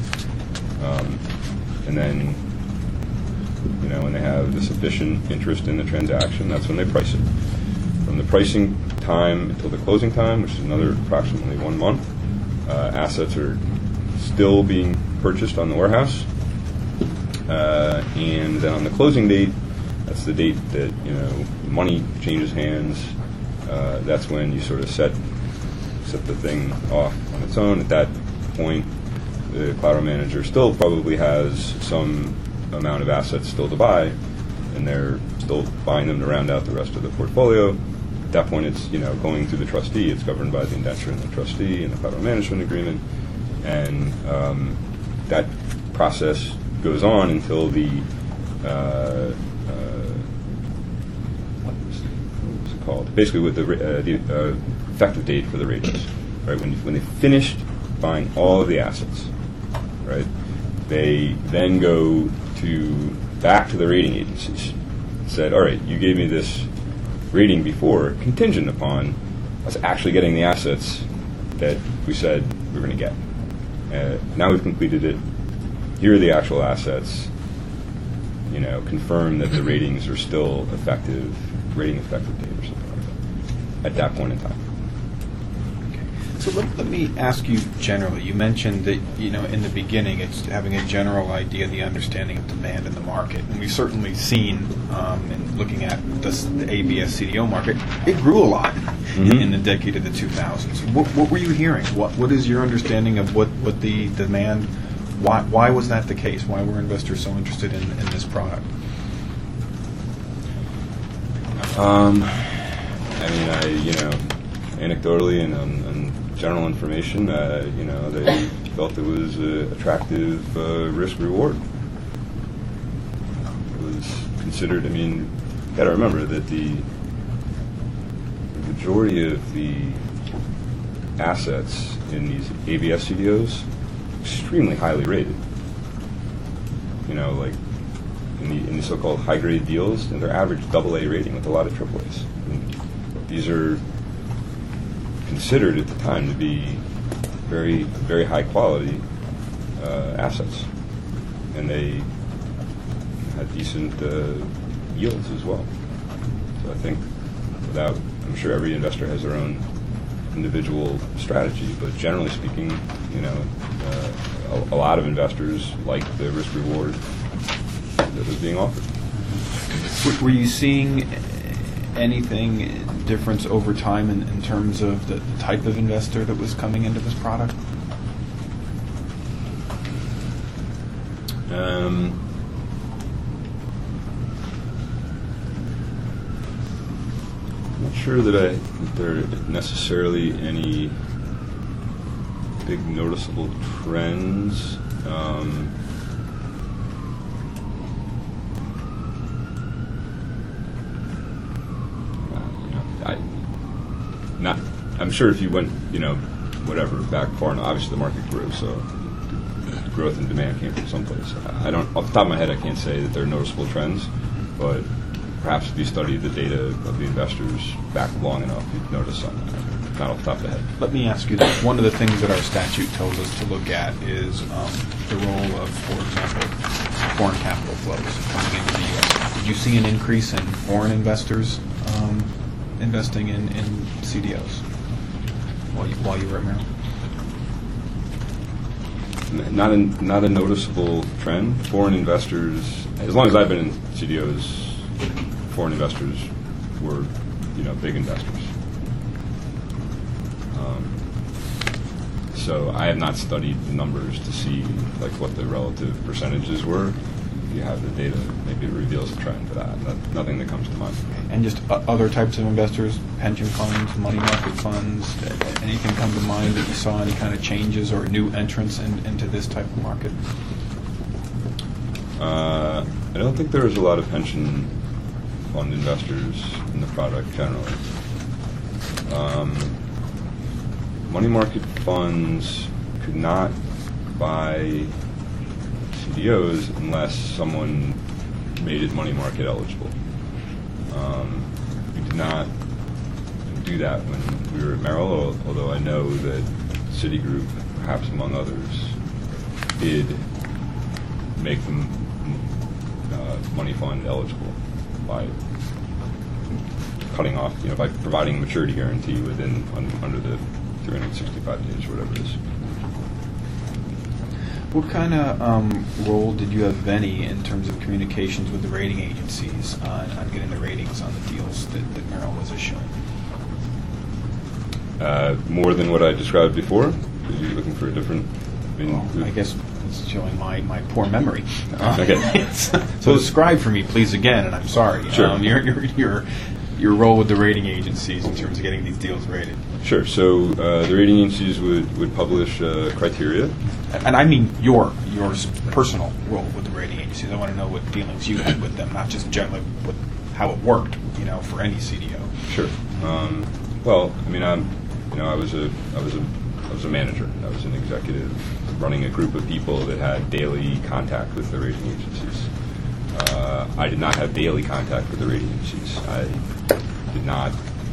And then, when they have the sufficient interest in the transaction, that's when they price it. From the pricing time until the closing time, which is another approximately 1 month, assets are still being purchased on the warehouse. And then on the closing date, that's the date that money changes hands. That's when you sort of set the thing off on its own. At that point, the collateral manager still probably has some amount of assets still to buy, and they're still buying them to round out the rest of the portfolio. At that point, it's going through the trustee. It's governed by the indenture and the trustee and the collateral management agreement, and that process goes on until the what was it called? Basically, with the effective date for the ratings, right? When they finished buying all of the assets, right? They then go back to the rating agencies. Said, all right, you gave me this rating before, contingent upon us actually getting the assets that we said we were going to get. Now we've completed it. Here are the actual assets. Confirm that the ratings are still effective, rating effective date or something like that, at that point in time. So let me ask you generally. You mentioned that, in the beginning, it's having a general idea, the understanding of demand in the market. And we've certainly seen, in looking at the ABS CDO market, it grew a lot in the decade of the 2000s. What were you hearing? What is your understanding of what the demand, why was that the case? Why were investors so interested in this product? Anecdotally and on general information, they felt it was an attractive risk-reward. It was considered, you got to remember that the majority of the assets in these ABS CDOs extremely highly rated. Like in the so-called high-grade deals, they're average AA rating with a lot of AAAs. These are considered at the time to be very, very high quality assets, and they had decent yields as well. So I think, I'm sure every investor has their own individual strategy, but generally speaking, a lot of investors like the risk reward that was being offered. Were you seeing anything difference over time in terms of the type of investor that was coming into this product? I'm not sure that there are necessarily any big noticeable trends. I'm sure if you went, whatever, back far enough, obviously the market grew, so growth and demand came from someplace. I don't, off the top of my head, I can't say that there are noticeable trends, but perhaps if you study the data of the investors back long enough, you'd notice something. Not off the top of the head. Let me ask you this. One of the things that our statute tells us to look at is the role of, for example, foreign capital flows coming into the U.S. Did you see an increase in foreign investors investing in CDOs while you were at Merrill? Not a noticeable trend. Foreign investors, as long as I've been in CDOs, foreign investors were, big investors. So I have not studied the numbers to see what the relative percentages were. If you have the data, maybe it reveals a trend for that. Nothing that comes to mind. And just other types of investors, pension funds, money market funds, anything come to mind that you saw any kind of changes or new entrants into this type of market? I don't think there was a lot of pension fund investors in the product generally. Money market funds could not buy CDOs unless someone made it money market eligible. We did not do that when we were at Merrill, although I know that Citigroup, perhaps among others, did make them money fund eligible by cutting off, by providing a maturity guarantee under the 365 days, whatever it is. What kind of role did you have, if any, in terms of communications with the rating agencies on getting the ratings on the deals that Merrill was issuing? More than what I described before? Are you looking for a different... I guess it's showing my poor memory. Okay. So describe for me, please, again, and I'm sorry. Sure. Your role with the rating agencies in terms of getting these deals rated. Sure. So the rating agencies would publish criteria. And I mean your personal role with the rating agencies. I want to know what dealings you had with them, not just generally how it worked, for any CDO. Sure. Well, I mean, I was a manager. I was an executive running a group of people that had daily contact with the rating agencies. I did not have daily contact with the rating agencies. I did not,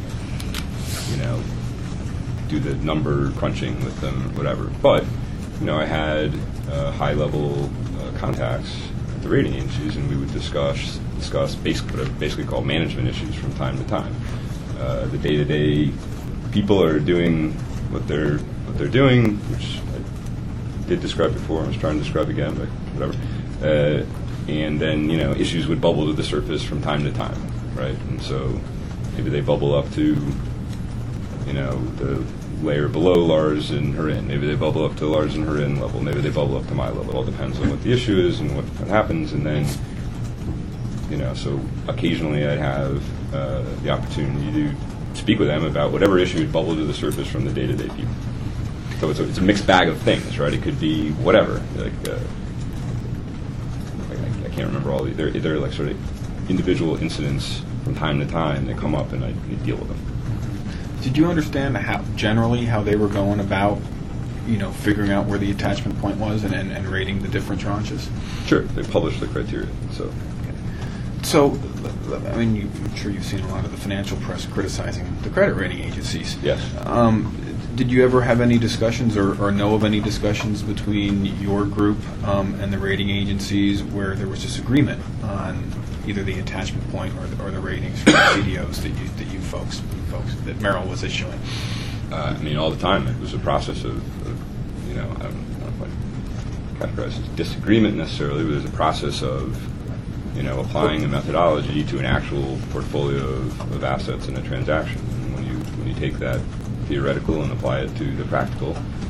do the number crunching with them, whatever. But, I had high-level contacts at the rating agencies, and we would discuss basically what I basically call management issues from time to time. The day-to-day people are doing what they're doing, which I did describe before. I was trying to describe again, but whatever. And then, issues would bubble to the surface from time to time, right? And so maybe they bubble up to, the layer below Lars and Harin. Maybe they bubble up to Lars and Harin level. Maybe they bubble up to my level. It all depends on what the issue is and what happens. And then, so occasionally I'd have the opportunity to speak with them about whatever issue would bubble to the surface from the day-to-day people. So it's a mixed bag of things, right? It could be whatever. I can't remember all these. They're like sort of individual incidents from time to time that come up, and I deal with them. Did you understand how they were going about, figuring out where the attachment point was and rating the different tranches? Sure, they published the criteria. So, I mean, I'm sure you've seen a lot of the financial press criticizing the credit rating agencies. Yes. Did you ever have any discussions or know of any discussions between your group and the rating agencies where there was disagreement on either the attachment point or the ratings for the CDOs that you folks that Merrill was issuing? I mean, all the time. It was a process of I don't know if I categorize it as disagreement necessarily, but it was a process of applying a methodology to an actual portfolio of assets in a transaction. And when you take that theoretical and apply it to the practical,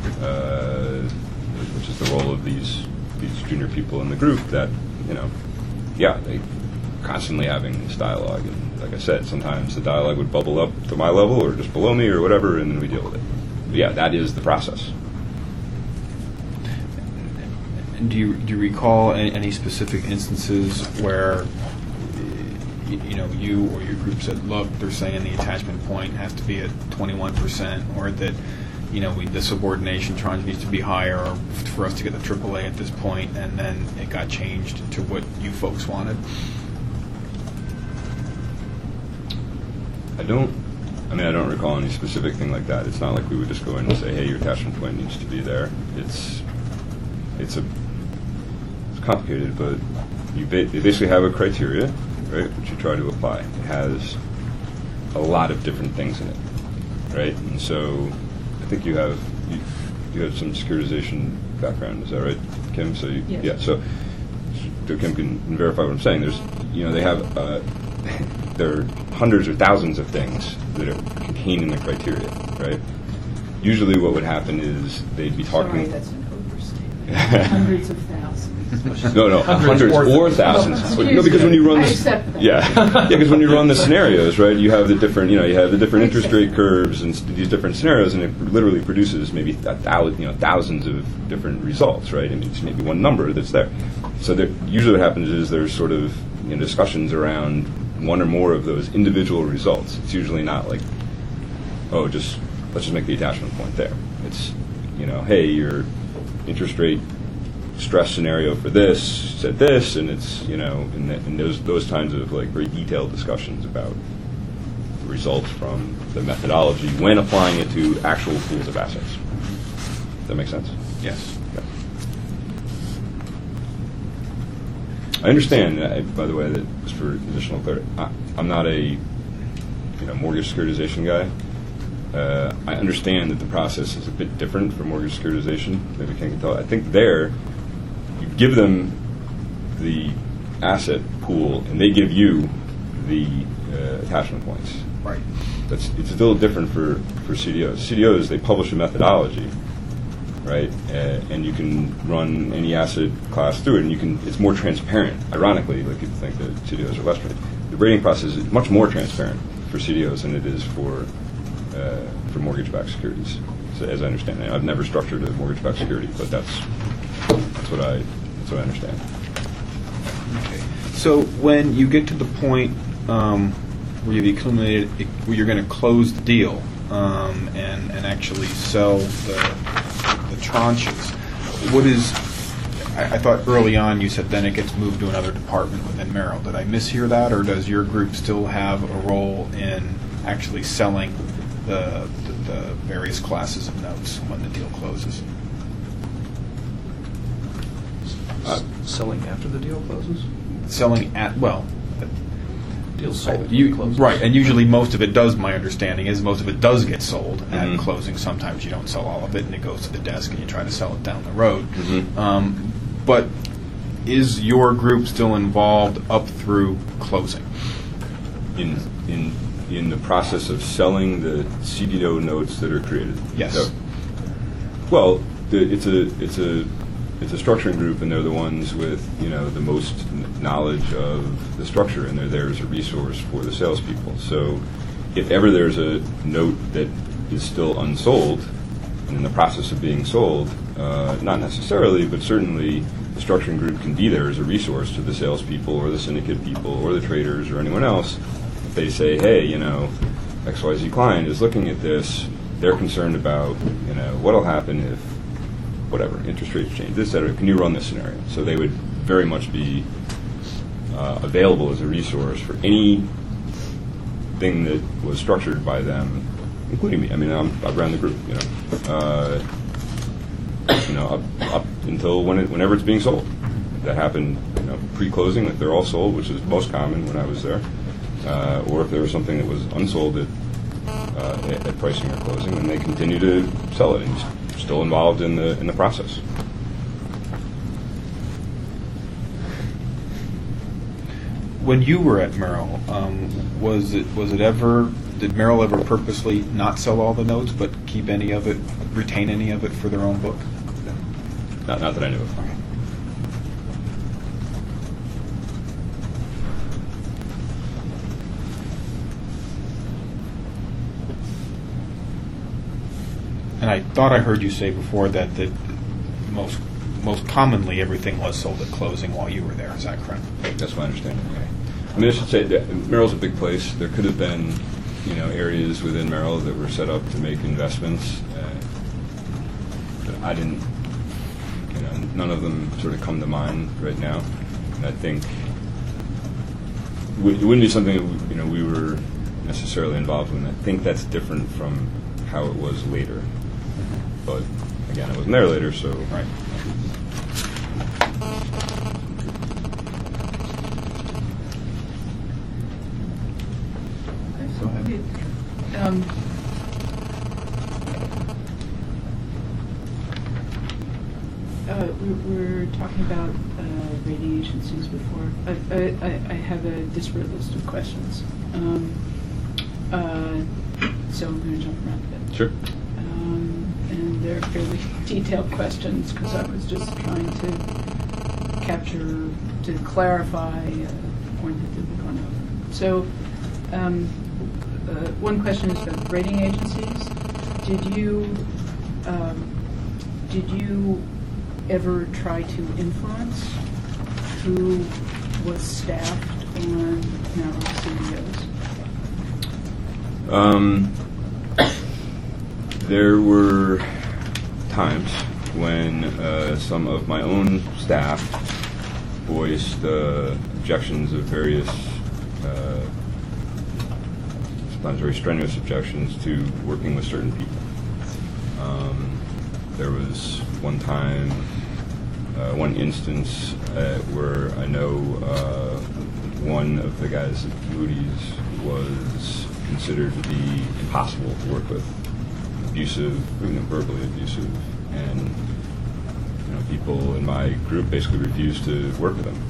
which is the role of these junior people in the group, that they constantly having this dialogue. And like I said, sometimes the dialogue would bubble up to my level or just below me or whatever, and then we deal with it. But yeah, that is the process. And do you recall any specific instances where you or your group said, look, they're saying the attachment point has to be at 21%, or that the subordination tranche needs to be higher, or for us to get the AAA at this point, and then it got changed to what you folks wanted? I don't recall any specific thing like that. It's not like we would just go in and say, hey, your attachment point needs to be there. It's complicated, but you basically have a criteria, right, which you try to apply. It has a lot of different things in it, right? And so I think you have some securitization background. Is that right, Kim? So Yes. Yeah. So Kim can verify what I'm saying. There's they have there are hundreds or thousands of things that are contained in the criteria, right? Usually, what would happen is they'd be talking. Sorry, that's an overstatement. Hundreds of thousands. No, hundreds or thousands. No, because when you run I this, accept that. yeah, because when you run the scenarios, right, you have the different, interest rate curves and these different scenarios, and it literally produces maybe thousands of different results, right? And it's maybe one number that's there. So usually what happens is there's sort of discussions around one or more of those individual results. It's usually not like, let's just make the attachment point there. It's hey, your interest rate stress scenario for this said this, and it's and those kinds of like very detailed discussions about the results from the methodology when applying it to actual pools of assets. Does that make sense? Yes. Okay. I understand, by the way, that just for additional clarity, I'm not a mortgage securitization guy. I understand that the process is a bit different for mortgage securitization. Maybe Ken can tell. I think there, you give them the asset pool, and they give you the attachment points. Right. It's a little different for CDOs. CDOs, they publish a methodology, right? And you can run any asset class through it, and it's more transparent. Ironically, like people think that CDOs are less transparent. The rating process is much more transparent for CDOs than it is for mortgage-backed securities, so, as I understand it. I've never structured a mortgage-backed security, but that's what I understand. Okay. So when you get to the point where you've accumulated, where you're going to close the deal and actually sell the tranches, what is? I thought early on you said then it gets moved to another department within Merrill. Did I mishear that, or does your group still have a role in actually selling the various classes of notes when the deal closes? Selling after the deal closes? Selling Deal sold. Closes. Right, and usually most of it does, my understanding is most of it does get sold at Mhm. closing. Sometimes you don't sell all of it and it goes to the desk and you try to sell it down the road. Mhm. But is your group still involved up through closing? In the process of selling the CDO notes that are created. Yes. So, well, it's a structuring group, and they're the ones with the most knowledge of the structure, and they're there as a resource for the salespeople. So, if ever there's a note that is still unsold and in the process of being sold, not necessarily, but certainly the structuring group can be there as a resource to the salespeople or the syndicate people or the traders or anyone else. If they say, hey, XYZ client is looking at this, they're concerned about, what'll happen if whatever, interest rates change, et cetera. Can you run this scenario? So they would very much be available as a resource for anything that was structured by them, including me. I mean, I've ran the group, up until whenever it's being sold. That happened, pre-closing, like they're all sold, which is most common when I was there. Or if there was something that was unsold at pricing or closing, then they continue to sell it, and you're still involved in the process. When you were at Merrill, did Merrill ever purposely not sell all the notes, but keep any of it, retain any of it for their own book? Not that I knew of. Okay. And I thought I heard you say before that most commonly everything was sold at closing while you were there. Is that correct? That's my understanding. Okay. I mean, I should say that Merrill's a big place. There could have been, areas within Merrill that were set up to make investments. But I didn't, none of them sort of come to mind right now. And I think it wouldn't be something that we were necessarily involved in. I think that's different from how it was later. But again, I wasn't there later, so. Right. Go ahead. We were talking about rating agencies before. I have a disparate list of questions. So I'm going to jump around a bit. Sure. And they're fairly detailed questions because I was just trying to clarify a point that didn't go over. So one question is about rating agencies. Did you ever try to influence who was staffed on Merrill Studios? There were times when some of my own staff voiced objections of various, sometimes very strenuous objections to working with certain people. There was one time, one instance where I know one of the guys at Moody's was considered to be impossible to work with, abusive, verbally abusive, and people in my group basically refused to work with him.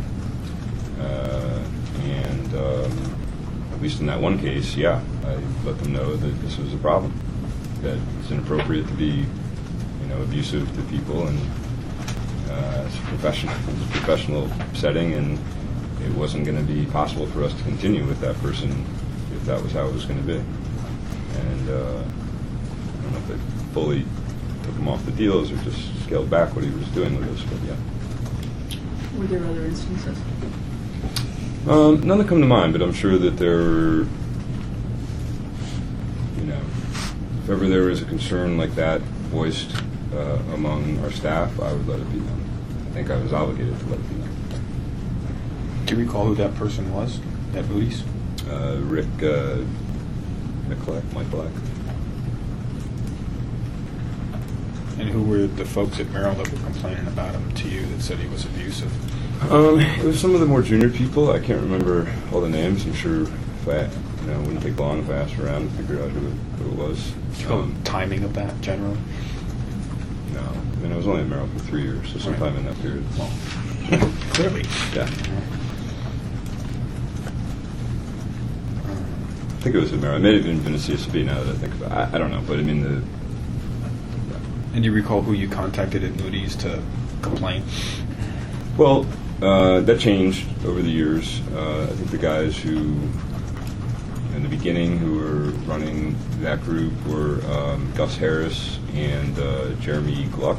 And at least in that one case, I let them know that this was a problem, that it's inappropriate to be abusive to people, and it's a professional setting, and it wasn't going to be possible for us to continue with that person if that was how it was going to be. And I don't know if they fully took him off the deals or just scaled back what he was doing with us, but yeah. Were there other instances? None that come to mind, but I'm sure that there, if ever there was a concern like that voiced among our staff, I would let it be known. I think I was obligated to let it be known. Do you recall who that person was at Moody's? Rick Michalak. And who were the folks at Merrill that were complaining about him to you that said he was abusive? It was some of the more junior people. I can't remember all the names. I'm sure if I, it wouldn't take long if I asked around to figure out who it was. Timing of that, generally? No. I mean, I was only at Merrill for 3 years, so sometime in that period. Well, clearly. Yeah. I think it was at Merrill. It may have even been a CSB now that I think about it. I don't know, but I mean And do you recall who you contacted at Moody's to complain? Well, that changed over the years. I think the guys who, in the beginning, who were running that group were Gus Harris and Jeremy Gluck.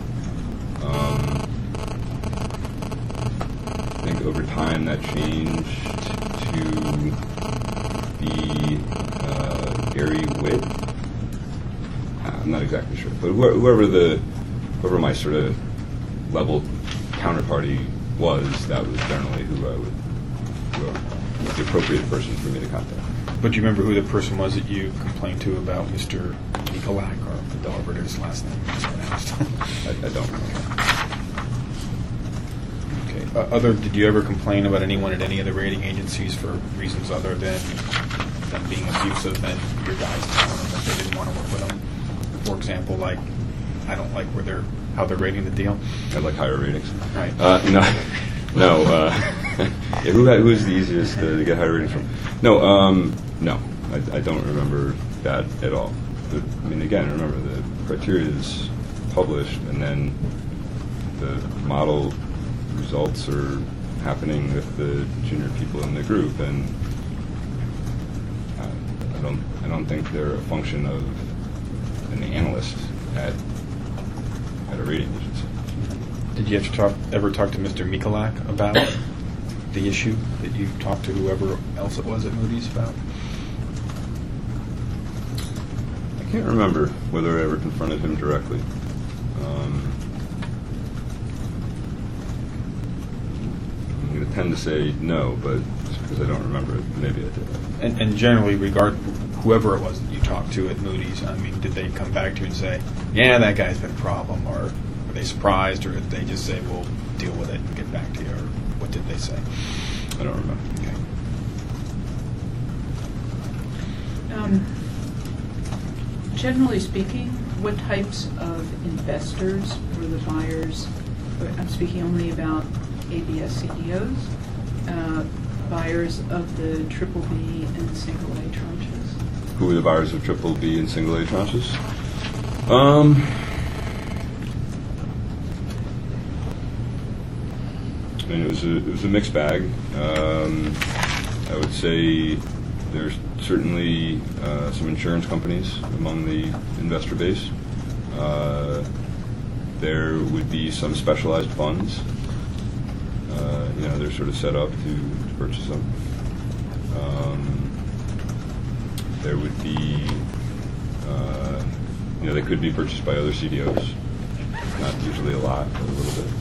I think over time that changed to be Gary Witt. I'm not exactly sure, but whoever my sort of level counterparty was, that was generally who was the appropriate person for me to contact. But do you remember who the person was that you complained to about Mr. Michalak, or however his last name was pronounced? I don't remember. Okay. Did you ever complain about anyone at any of the rating agencies for reasons other than them being abusive and your guys telling them that they didn't want to work with them? For example, like, I don't like how they're rating the deal. I'd like higher ratings. Right. No. Yeah, who's the easiest to get higher ratings from? No. I don't remember that at all. But, I mean, again, remember the criteria is published, and then the model results are happening with the junior people in the group, and I don't think they're a function of an analyst at a rating agency. Did you ever talk to Mr. Michalak about the issue that you talked to whoever else it was at Moody's about? I can't remember whether I ever confronted him directly. I'm going to tend to say no, but just because I don't remember it, maybe I did. And generally, whoever it was that you talked to at Moody's, I mean, did they come back to you and say, yeah, that guy's been a problem, or were they surprised, or did they just say, we'll deal with it and get back to you, or what did they say? I don't remember. Okay. Generally speaking, what types of investors were the buyers? I'm speaking only about ABS CDOs, buyers of the triple B and single A tranches. Who were the buyers of triple B and single A tranches? I mean, it was a mixed bag. I would say there's certainly some insurance companies among the investor base. There would be some specialized funds. They're sort of set up to purchase them. There would be, they could be purchased by other CDOs. Not usually a lot, but a little bit.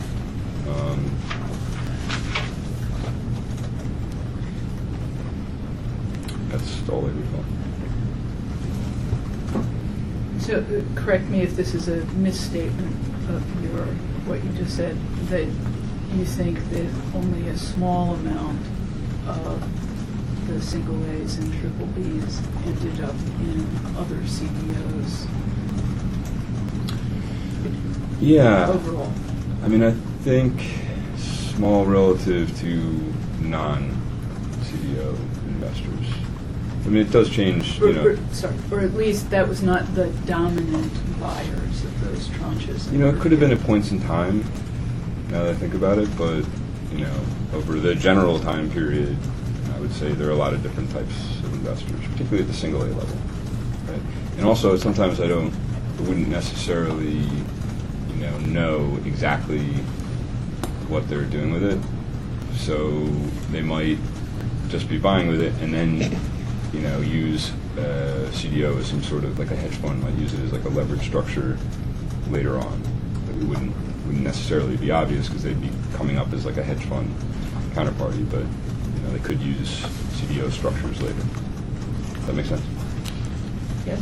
That's all I recall. So, correct me if this is a misstatement of what you just said, that you think that only a small amount of the single A's and triple B's ended up in other CDOs. Yeah. Overall. I mean, I think small relative to non-CDO investors. I mean, it does change, Or at least that was not the dominant buyers of those tranches. It could have been at points in time, now that I think about it, but, over the general time period, I would say there are a lot of different types of investors, particularly at the single A level. Right? And also, sometimes I wouldn't necessarily, know exactly what they're doing with it. So they might just be buying with it and then, use CDO as some sort of, like a hedge fund might use it as like a leverage structure later on. That we wouldn't necessarily be obvious because they'd be coming up as like a hedge fund counterparty, but they could use CDO structures later. Does that make sense? Yes.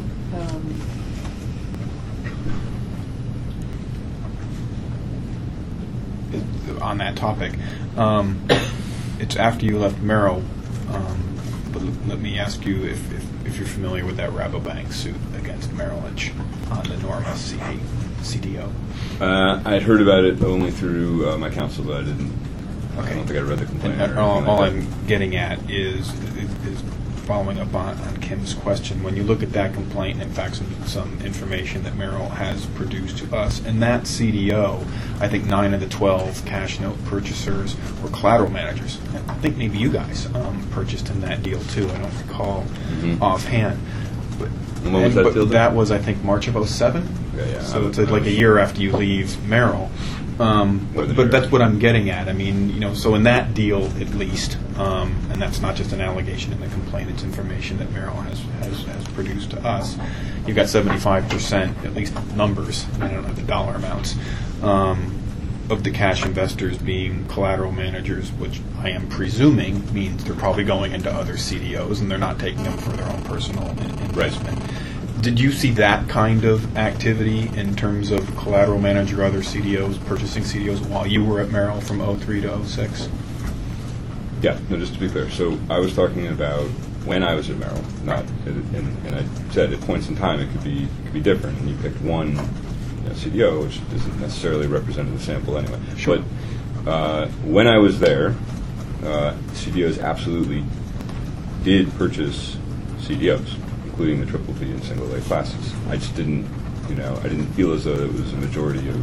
On that topic, it's after you left Merrill, but let me ask you if you're familiar with that Rabobank suit against Merrill Lynch on the Norma CDO. I'd heard about it only through my counsel, but I didn't. Okay. I don't think I read the complaint. And all I'm getting at is following up on Kim's question. When you look at that complaint, in fact, some information that Merrill has produced to us, and that CDO, I think 9 of the 12 cash note purchasers were collateral managers. I think maybe you guys purchased in that deal too. I don't recall offhand. And when was that deal? That was, I think, March of 2007. Okay, yeah. So it's like a year after you leave Merrill. But that's what I'm getting at. I mean, so in that deal, at least, and that's not just an allegation in the complaint, it's information that Merrill has produced to us. You've got 75%, at least numbers, I don't know the dollar amounts, of the cash investors being collateral managers, which I am presuming means they're probably going into other CDOs and they're not taking them for their own personal investment. Did you see that kind of activity in terms of collateral manager, other CDOs, purchasing CDOs while you were at Merrill from 2003 to 2006? Yeah, no, just to be clear. So I was talking about when I was at Merrill, not, and I said at points in time it could be different, and you picked one CDO, which isn't necessarily represented in the sample anyway. Sure. But when I was there, CDOs absolutely did purchase CDOs, including the triple B and single A classes. I just didn't, I didn't feel as though it was a majority of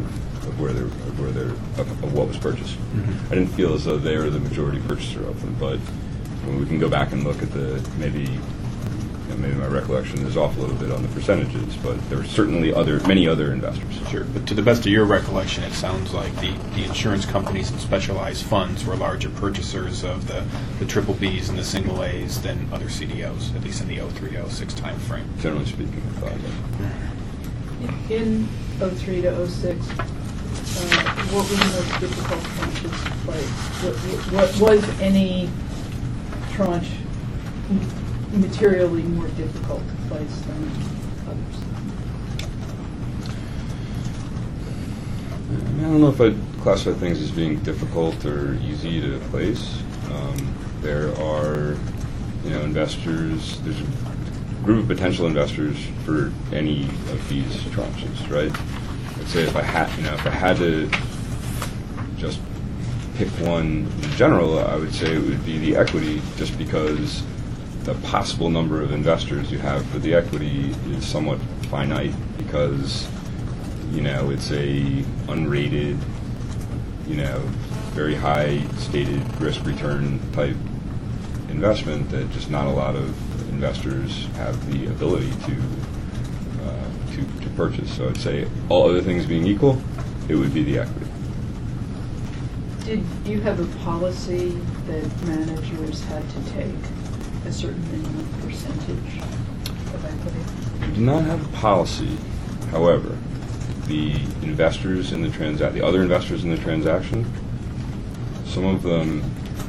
what was purchased. Mm-hmm. I didn't feel as though they were the majority purchaser of them. But we can go back and look at maybe maybe my recollection is off a little bit on the percentages, but there were certainly many other investors. Sure, but to the best of your recollection, it sounds like the insurance companies and specialized funds were larger purchasers of the triple Bs and the single As than other CDOs, at least in the 03 to 06 time frame. Generally speaking, I thought. In 03 to 06, what were the most difficult tranches to place? What was any tranche materially more difficult to place than others? I don't know if I'd classify things as being difficult or easy to place. There are, investors. There's a group of potential investors for any of these tranches, right? I'd say if I had to just pick one in general, I would say it would be the equity, just because the possible number of investors you have for the equity is somewhat finite, because it's a unrated, very high stated risk return type investment that just not a lot of investors have the ability to purchase. So I'd say, all other things being equal, it would be the equity. Did you have a policy that managers had to take a certain minimum percentage of equity? We do not have a policy. However, the investors in the other investors in the transaction, some of them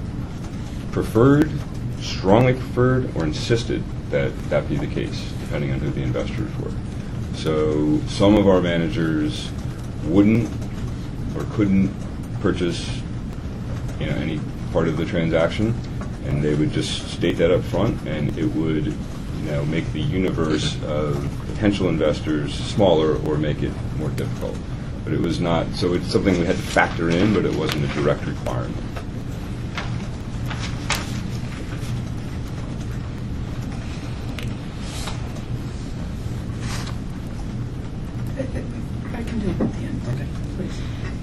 strongly preferred, or insisted that be the case, depending on who the investors were. So some of our managers wouldn't or couldn't purchase any part of the transaction, and they would just state that up front, and it would make the universe of potential investors smaller or make it more difficult. But it was not, so it's something we had to factor in, but it wasn't a direct requirement. I can do it at the end. Okay. Please.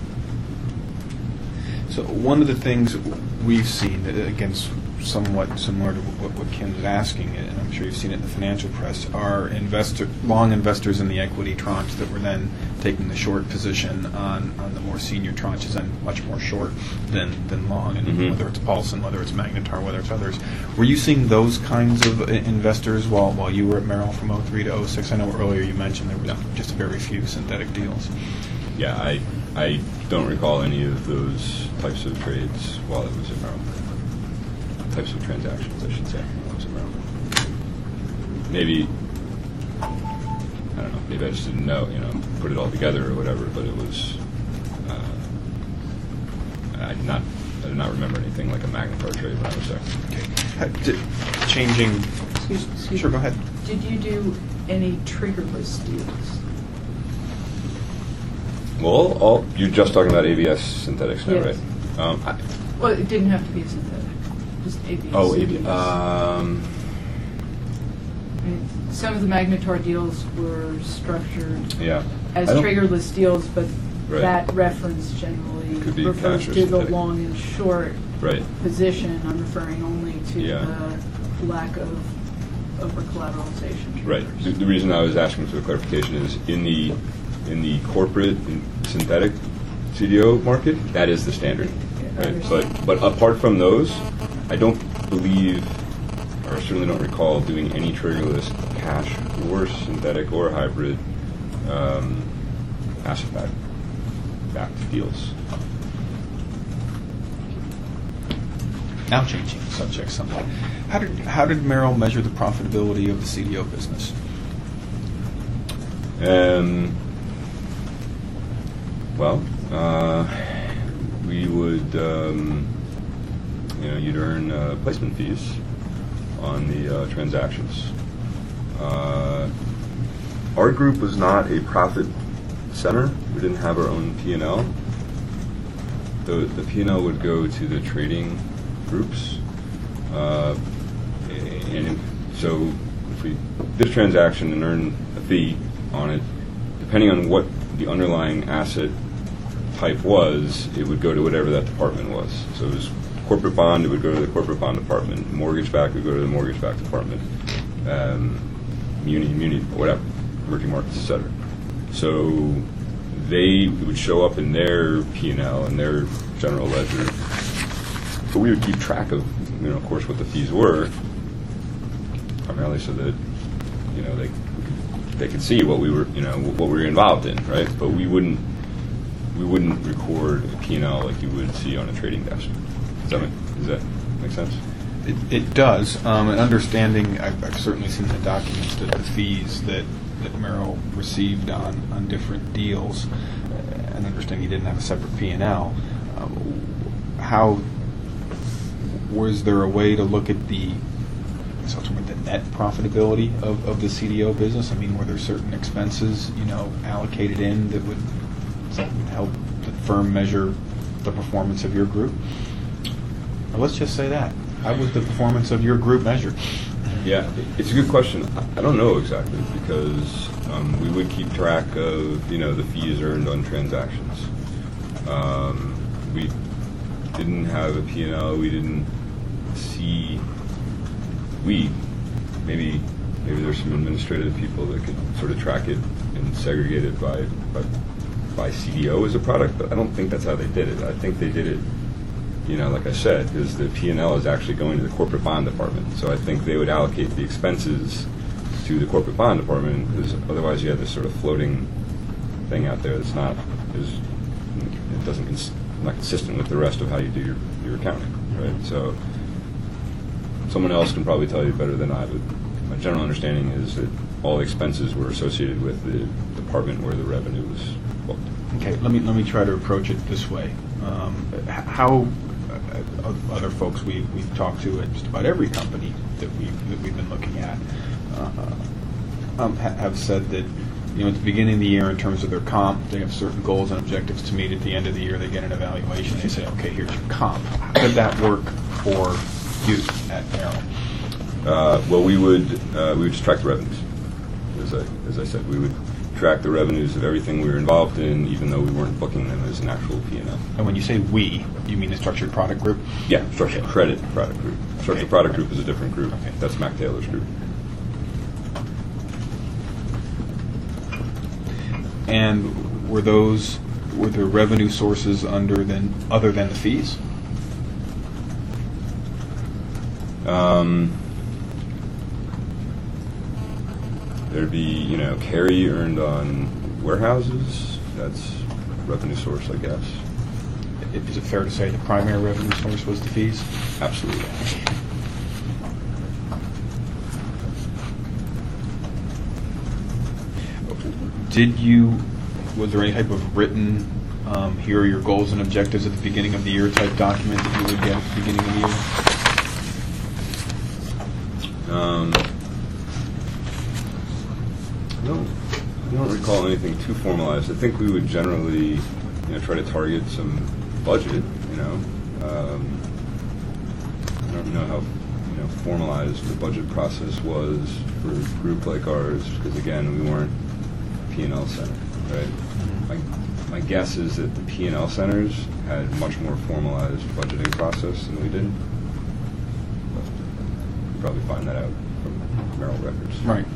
So one of the things we've seen, again, somewhat similar to what Ken was asking, and I'm sure you've seen it in the financial press, are long investors in the equity tranche that were then taking the short position on the more senior tranches, and much more short than long, and whether it's Paulson, whether it's Magnetar, whether it's others. Were you seeing those kinds of investors while you were at Merrill from 03 to 06? I know earlier you mentioned there was just very few synthetic deals. Yeah, I don't recall any of those types of trades while it was at Merrill. Types of transactions, I should say, while I was at Merrill. Maybe, I don't know, maybe I just didn't know, put it all together or whatever, but it was, I did not remember anything like a Magnetar trade when I was there. Okay. Changing. Excuse Sure, me. go ahead. Did you do any triggerless deals? Well, you're just talking about ABS synthetics now, Yes. right? Well, it didn't have to be a synthetic, just ABS. Oh, CDS. ABS. I mean, some of the Magnetar deals were structured Yeah. as I don't- lass deals, but Right. that reference generally Could be refers cash or to the synthetic. long and short Right. position. I'm referring only to Yeah. the lack of over-collateralization. Right. The reason I was asking for clarification is in the corporate synthetic CDO market, that is the standard. Yeah, I Right. understand. But apart from those, I don't believe, or certainly don't recall, doing any triggerless cash or synthetic or hybrid asset-backed deals. Now changing the subject somewhat. How did Merrill measure the profitability of the CDO business? We would, you'd earn placement fees on the transactions. Our group was not a profit center. We didn't have our own P&L. The P&L would go to the trading groups. So if we did a transaction and earn a fee on it, depending on what the underlying asset type was, it would go to whatever that department was. So it was corporate bond, it would go to the corporate bond department. Mortgage-backed would go to the mortgage-backed department. muni, whatever, emerging markets, etc. So they would show up in their P&L and their general ledger, but we would keep track of, of course, what the fees were, primarily so that, they could see what we were, what we were involved in, right? But we wouldn't record a P&L like you would see on a trading desk. Does that make sense? It does. And understanding, I've certainly seen the documents that the fees that Merrill received on different deals, and understanding he didn't have a separate P&L. How was there a way to look at the net profitability of the CDO business? I mean, were there certain expenses, allocated in that would help the firm measure the performance of your group? Or let's just say that. How was the performance of your group measured? Yeah, it's a good question. I don't know exactly because we would keep track of, the fees earned on transactions. We didn't have a P&L. We didn't see. Maybe there's some administrative people that could sort of track it and segregate it by CDO as a product, but I don't think that's how they did it. I think they did it, like I said, because the P&L is actually going to the corporate bond department. So I think they would allocate the expenses to the corporate bond department, because otherwise you have this sort of floating thing out there that's not consistent with the rest of how you do your accounting, right? So someone else can probably tell you better than I, but my general understanding is that all the expenses were associated with the department where the revenue was booked. Okay, let me try to approach it this way. How other folks we've talked to at just about every company that we've been looking at have said that at the beginning of the year, in terms of their comp, they have certain goals and objectives to meet. At the end of the year, they get an evaluation. They say, okay, here's your comp. How did that work for you at Merrill? Well, we would just track the revenues. As I said, we would track the revenues of everything we were involved in, even though we weren't booking them as an actual P&L. And when you say we, you mean the Structured Product Group? Yeah, Structured Credit Product Group. Structured Product Group is a different group. Okay. That's Mac Taylor's group. And were there revenue sources other than the fees? There'd be, carry earned on warehouses. That's a revenue source, I guess. Is it fair to say the primary revenue source was the fees? Absolutely. Was there any type of written, here are your goals and objectives at the beginning of the year type document that you would get at the beginning of the year? I don't recall anything too formalized. I think we would generally, try to target some budget. I don't know how formalized the budget process was for a group like ours, because again, we weren't P&L center, right? My guess is that the P&L centers had much more formalized budgeting process than we did. You'll probably find that out from Merrill records. Right.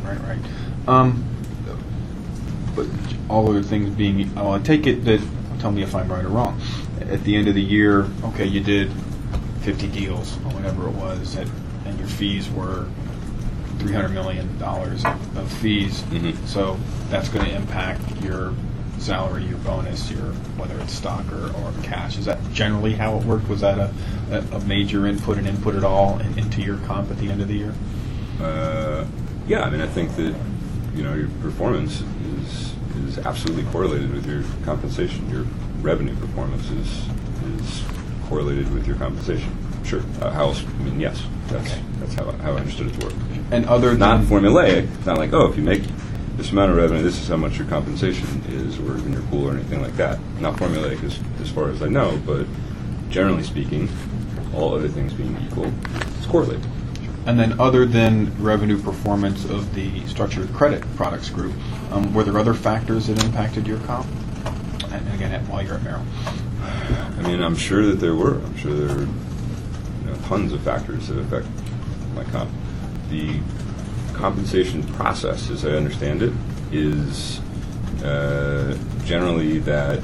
But all other things being, I take it that, tell me if I'm right or wrong, at the end of the year, okay, you did 50 deals or whatever it was, and your fees were $300 million of fees. Mm-hmm. So that's going to impact your salary, your bonus, whether it's stock or cash. Is that generally how it worked? Was that a major input at all into your comp at the end of the year? Yeah, I think that your performance is absolutely correlated with your compensation. Your revenue performance is correlated with your compensation. Sure. How else? Yes. That's how I understood it to work. And other than not formulaic. It's not like, if you make this amount of revenue, this is how much your compensation is, or in your pool, or anything like that. Not formulaic as far as I know, but generally speaking, all other things being equal, it's correlated. And then other than revenue performance of the Structured Credit Products Group, were there other factors that impacted your comp? And again, while you're at Merrill. I'm sure that there were. I'm sure there were tons of factors that affect my comp. The compensation process, as I understand it, is generally that,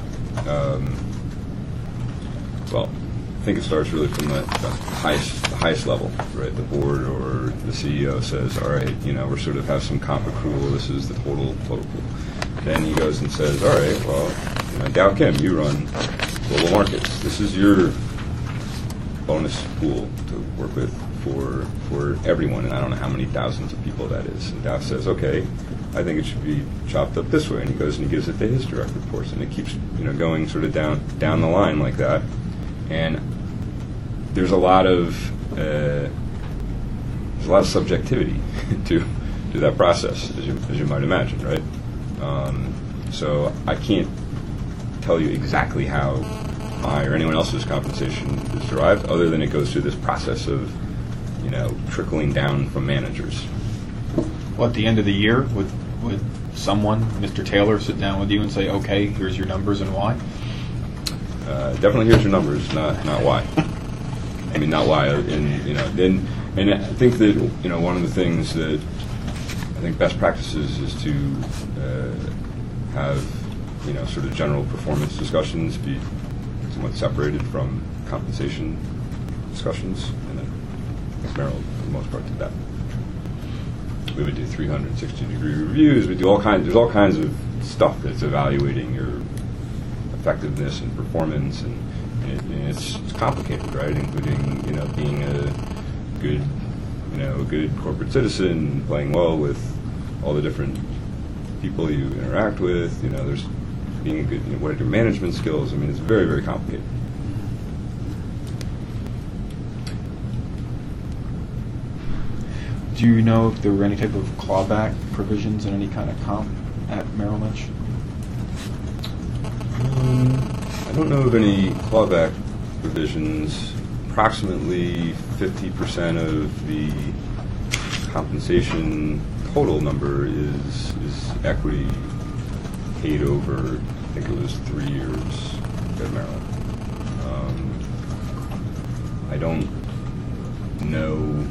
well, I think it starts really from the highest level, right? The board or the CEO says, all right, we're sort of have some comp accrual, this is the total. Then he goes and says, all right, well, Dow Kim, you run global markets. This is your bonus pool to work with for everyone, and I don't know how many thousands of people that is. And Dow says, okay, I think it should be chopped up this way, and he goes and he gives it to his direct reports, and it keeps going sort of down the line like that. And there's a lot of subjectivity to that process, as you might imagine, right? So I can't tell you exactly how my or anyone else's compensation is derived, other than it goes through this process of trickling down from managers. Well, at the end of the year, would someone, Mr. Taylor, sit down with you and say, okay, here's your numbers and why? Definitely here's your numbers, not why. I mean, not why. And I think that one of the things that I think best practices is to have sort of general performance discussions be somewhat separated from compensation discussions, and then Merrill, for the most part, did that. We would do 360-degree reviews. We do there's all kinds of stuff that's evaluating your effectiveness and performance, and it's complicated, right? Including being a good corporate citizen, playing well with all the different people you interact with. There's being a good. What are your management skills? I mean, it's very, very complicated. Do you know if there were any type of clawback provisions in any kind of comp at Merrill Lynch? I don't know of any clawback provisions. Approximately 50% of the compensation total number is equity paid over, I think it was 3 years at Merrill. I don't know.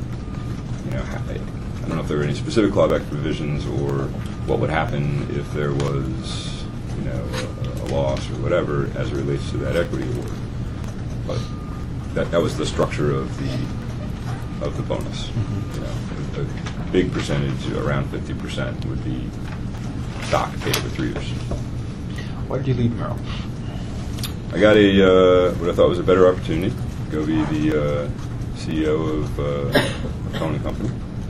I don't know if there were any specific clawback provisions or what would happen if there was, a loss or whatever as it relates to that equity award. But that was the structure of the bonus. A big percentage, around 50%, would be stock paid over 3 years. Why did you leave Merrill? I got what I thought was a better opportunity to go be the CEO of a Cohen & Company,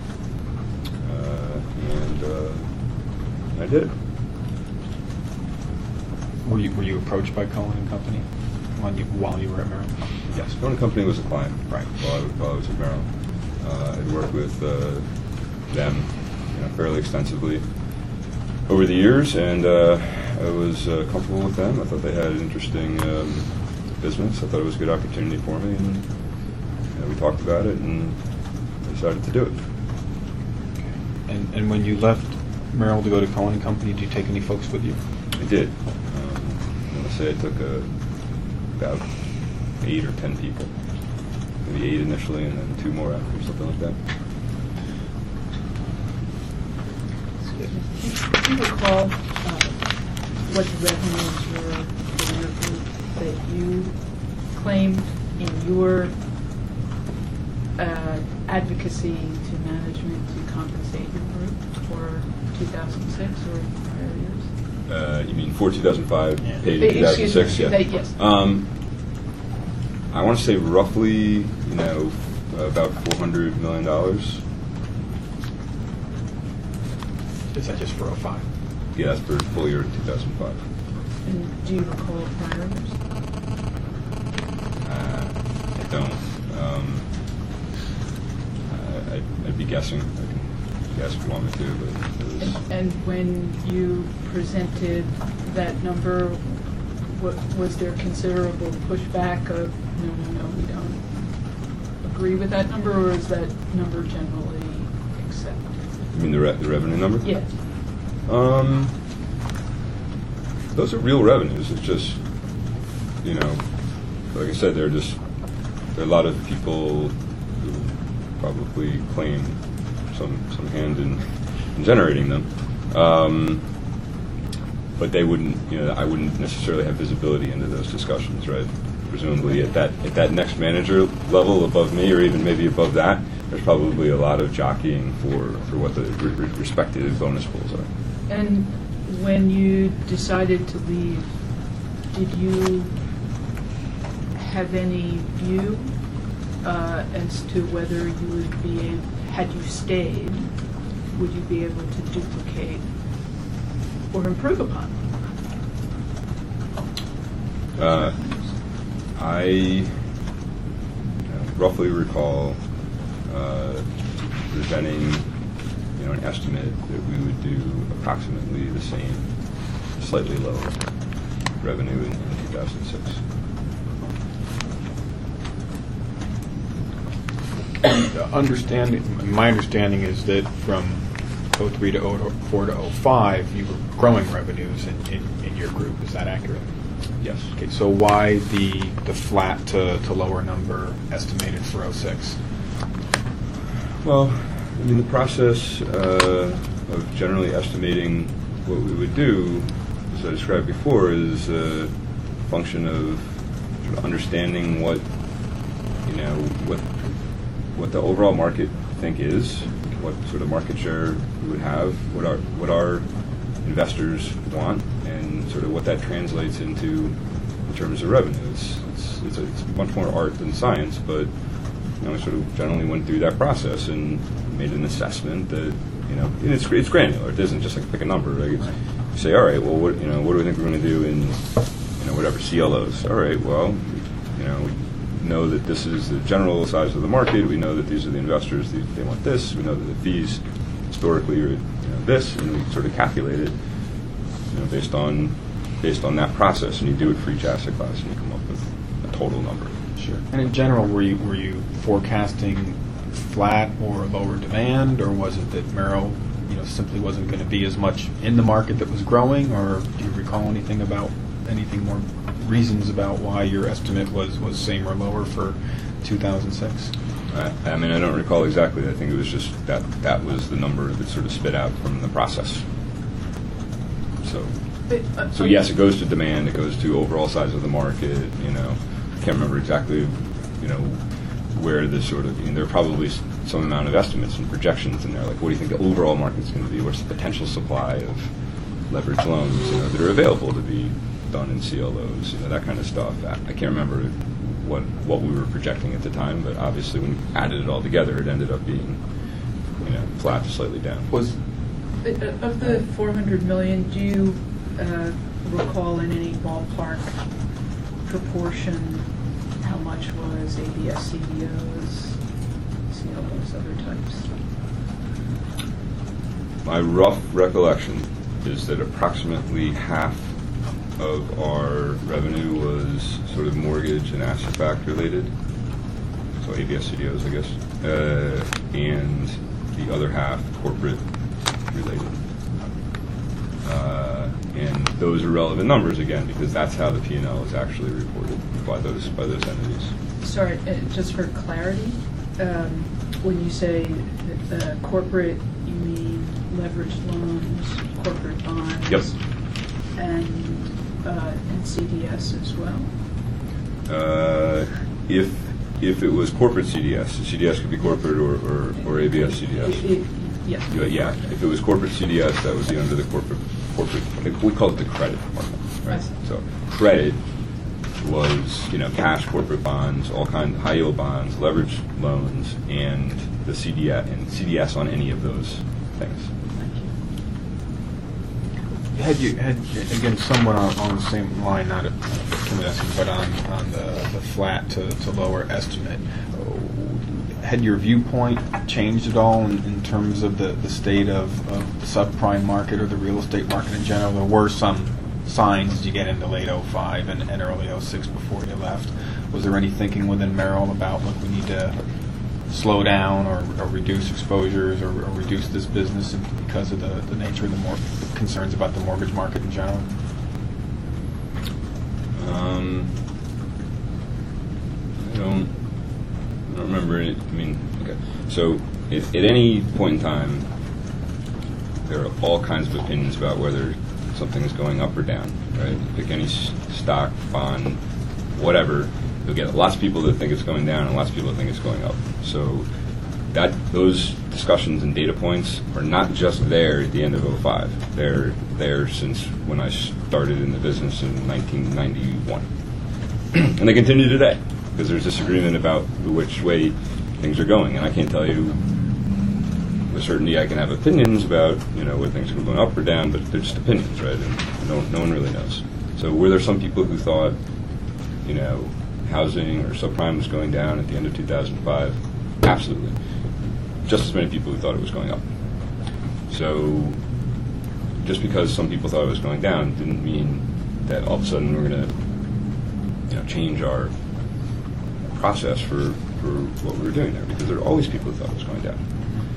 and I did it. Were you approached by Cohen & Company while you were at Merrill? Yes, Cohen & Company was a client. Right. While I was at Merrill, I'd worked with them, fairly extensively over the years, and I was comfortable with them. I thought they had an interesting business. I thought it was a good opportunity for me, and we talked about it and decided to do it. And when you left Merrill to go to Cohen & Company, did you take any folks with you? I did. I want to say I took about 8 or 10 people. Maybe 8 initially, and then 2 more after, something like that. Do you recall what the revenues were for your group that you claimed in your advocacy to management to compensate your group for 2006 or prior years? You mean for 2005, paid in Excuse 2006? me, Yeah. yes. I want to say roughly, about $400 million. Is that just for 05? Yeah, that's for full year 2005. And do you recall prior years? I don't. I'd be guessing. I can guess if you want me to, but it was... And when you presented that number, was there considerable pushback of, no, we don't agree with that number, or is that number generally accepted? You mean the revenue number? Yes. Those are real revenues. It's just, like I said, there are a lot of people who probably claim some hand in generating them. But they wouldn't, I wouldn't necessarily have visibility into those discussions, right? Presumably at that next manager level above me, or even maybe above that, there's probably a lot of jockeying for what the respective bonus pools are. And when you decided to leave, did you have any view as to whether you would be, had you stayed, would you be able to duplicate or improve upon? I roughly recall presenting, an estimate that we would do approximately the same, slightly lower revenue in 2006. My understanding is that from 03 to 04 to 05, you were growing revenues in your group. Is that accurate? Yes. Okay, so why the flat to lower number estimated for 06? Well, the process of generally estimating what we would do, as I described before, is a function of sort of understanding what the overall market think is, what sort of market share we would have, what our investors want, and sort of what that translates into in terms of revenue. It's much more art than science, but we sort of generally went through that process and made an assessment that and it's granular. It isn't just like pick a number. Right? You say, all right, well, what do we think we're going to do in whatever CLOs? All right, well, we know that this is the general size of the market. We know that these are the investors. They want this. We know that the fees historically are this, and we sort of calculate it based on that process. And you do it for each asset class, and you come up with a total number. Sure. And in general, were you forecasting flat or lower demand, or was it that Merrill, simply wasn't going to be as much in the market that was growing, or do you recall anything more reasons about why your estimate was same or lower for 2006? I don't recall exactly. I think it was just that was the number that sort of spit out from the process. So yes, it goes to demand. It goes to overall size of the market. I can't remember exactly, where the sort of, there are probably some amount of estimates and projections in there. Like, what do you think the overall market's going to be? What's the potential supply of leveraged loans, that are available to be done in CLOs, that kind of stuff. I can't remember what we were projecting at the time, but obviously when you added it all together, it ended up being, flat to slightly down. Of the $400 million, do you recall in any ballpark proportion how much was ABS, CDOs, CLOs, other types? My rough recollection is that approximately half of our revenue was sort of mortgage and asset-backed related, so ABS, CDOs, I guess, and the other half corporate related. And those are relevant numbers, again, because that's how the P&L is actually reported by those entities. Sorry, just for clarity, when you say corporate, you mean leveraged loans, corporate bonds, yep, and CDS as well? If it was corporate CDS could be corporate or ABS CDS. Yeah. If it was corporate CDS, that would be under the corporate. We call it the credit department, right? So credit was cash, corporate bonds, all kinds of high yield bonds, leveraged loans, and the CDS on any of those things. Had again somewhat on the same line, not asking, but on the flat to lower estimate, had your viewpoint changed at all in terms of the state of the subprime market or the real estate market in general? There were some signs as you get into late 05 and early 06 before you left. Was there any thinking within Merrill about, look, we need to slow down or reduce exposures or reduce this business because of the nature of the concerns about the mortgage market in general? I don't remember it. Okay. So at any point in time, there are all kinds of opinions about whether something is going up or down, right? Pick any stock, bond, whatever. You'll get lots of people that think it's going down and lots of people that think it's going up. So those discussions and data points are not just there at the end of 2005. They're there since when I started in the business in 1991. And they continue today because there's disagreement about which way things are going. And I can't tell you with certainty. I can have opinions about, whether things are going up or down, but they're just opinions, right? And no one really knows. So were there some people who thought, housing or subprime was going down at the end of 2005? Absolutely. Just as many people who thought it was going up. So just because some people thought it was going down didn't mean that all of a sudden we're going to change our process for what we were doing there, because there are always people who thought it was going down.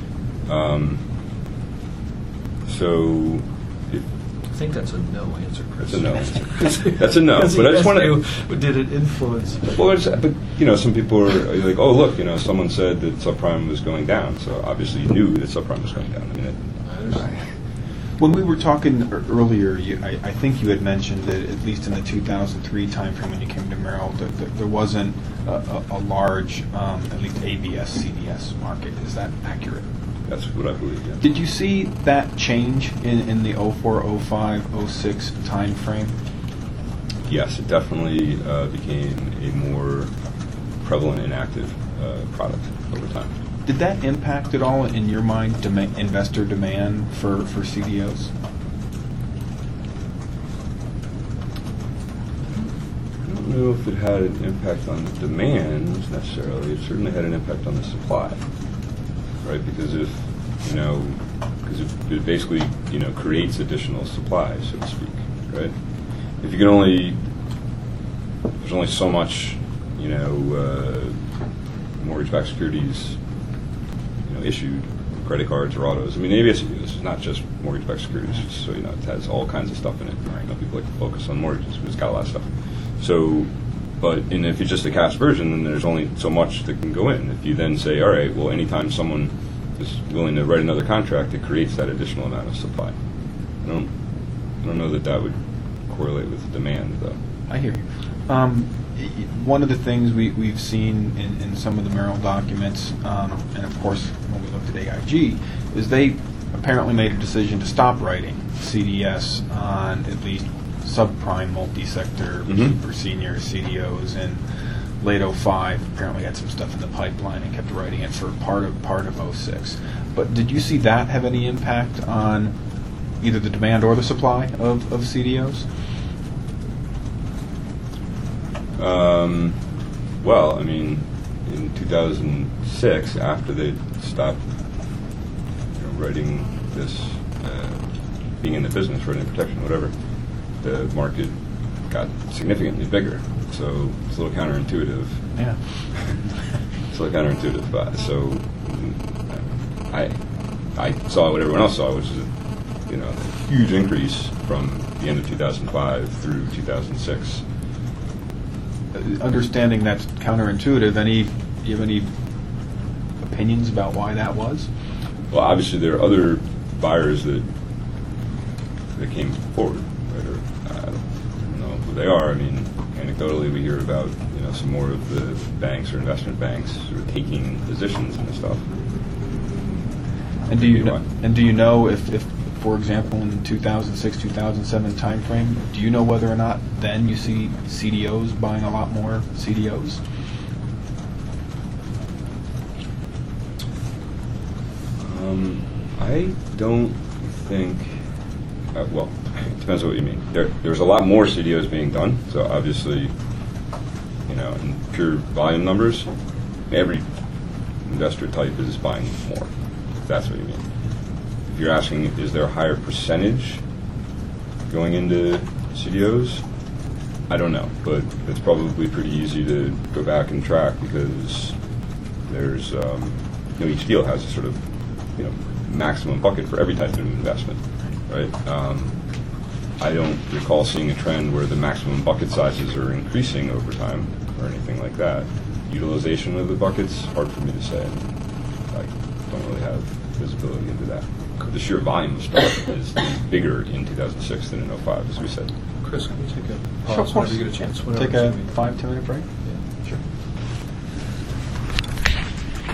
I think that's a no answer, Chris. That's a no answer. That's a no. But I just want to. Did it influence? Well, but some people are like, oh, look, someone said that subprime was going down, so obviously you knew that subprime was going down. When we were talking earlier, I think you had mentioned that at least in the 2003 timeframe when you came to Merrill, that there wasn't a large, at least ABS, CDS market. Is that accurate? That's what I believe, yeah. Did you see that change in the 04, 05, 06 timeframe? Yes, it definitely became a more prevalent and active product over time. Did that impact at all, in your mind, investor demand for CDOs? I don't know if it had an impact on the demand necessarily. It certainly had an impact on the supply, right? Because it basically creates additional supply, so to speak, right? If you can there's only so much mortgage-backed securities issued, credit cards or autos. I mean, ABS is not just mortgage-backed securities, so it has all kinds of stuff in it. Right? People like to focus on mortgages, but it's got a lot of stuff. So, and if it's just a cash version, then there's only so much that can go in. If you then say, all right, well, anytime someone is willing to write another contract, it creates that additional amount of supply. I don't know that would correlate with demand, though. I hear you. One of the things we've seen in some of the Merrill documents, and of course when we looked at AIG, is they apparently made a decision to stop writing CDS on at least subprime multi-sector super senior CDOs in late 05. Apparently had some stuff in the pipeline and kept writing it for part of 06. But did you see that have any impact on either the demand or the supply of CDOs? Well, I mean, in 2006, after they stopped writing this, being in the business, writing protection, whatever, the market got significantly bigger. So it's a little counterintuitive. Yeah. It's a little counterintuitive. So I saw what everyone else saw, which is a huge increase from the end of 2005 through 2006. Understanding that's counterintuitive, do you have any opinions about why that was? Well, obviously there are other buyers that came forward, right? Or I don't know who they are. I mean, anecdotally we hear about some more of the banks or investment banks sort of taking positions in this stuff. And do you know if for example, in the 2006-2007 timeframe, do you know whether or not then you see CDOs buying a lot more CDOs? I don't think. Well, it depends on what you mean. There's a lot more CDOs being done, so obviously, in pure volume numbers, every investor type is buying more. If that's what you mean. If you're asking, is there a higher percentage going into CDOs? I don't know, but it's probably pretty easy to go back and track because there's, each deal has a sort of, maximum bucket for every type of investment, right? I don't recall seeing a trend where the maximum bucket sizes are increasing over time or anything like that. Utilization of the buckets, hard for me to say. I don't really have visibility into that. The sheer volume of stuff is bigger in 2006 than in 05, as we said. Chris, can we take a Sure, pause of course. whenever you get a chance? Whenever Take a it's convenient. 5-10 minute break.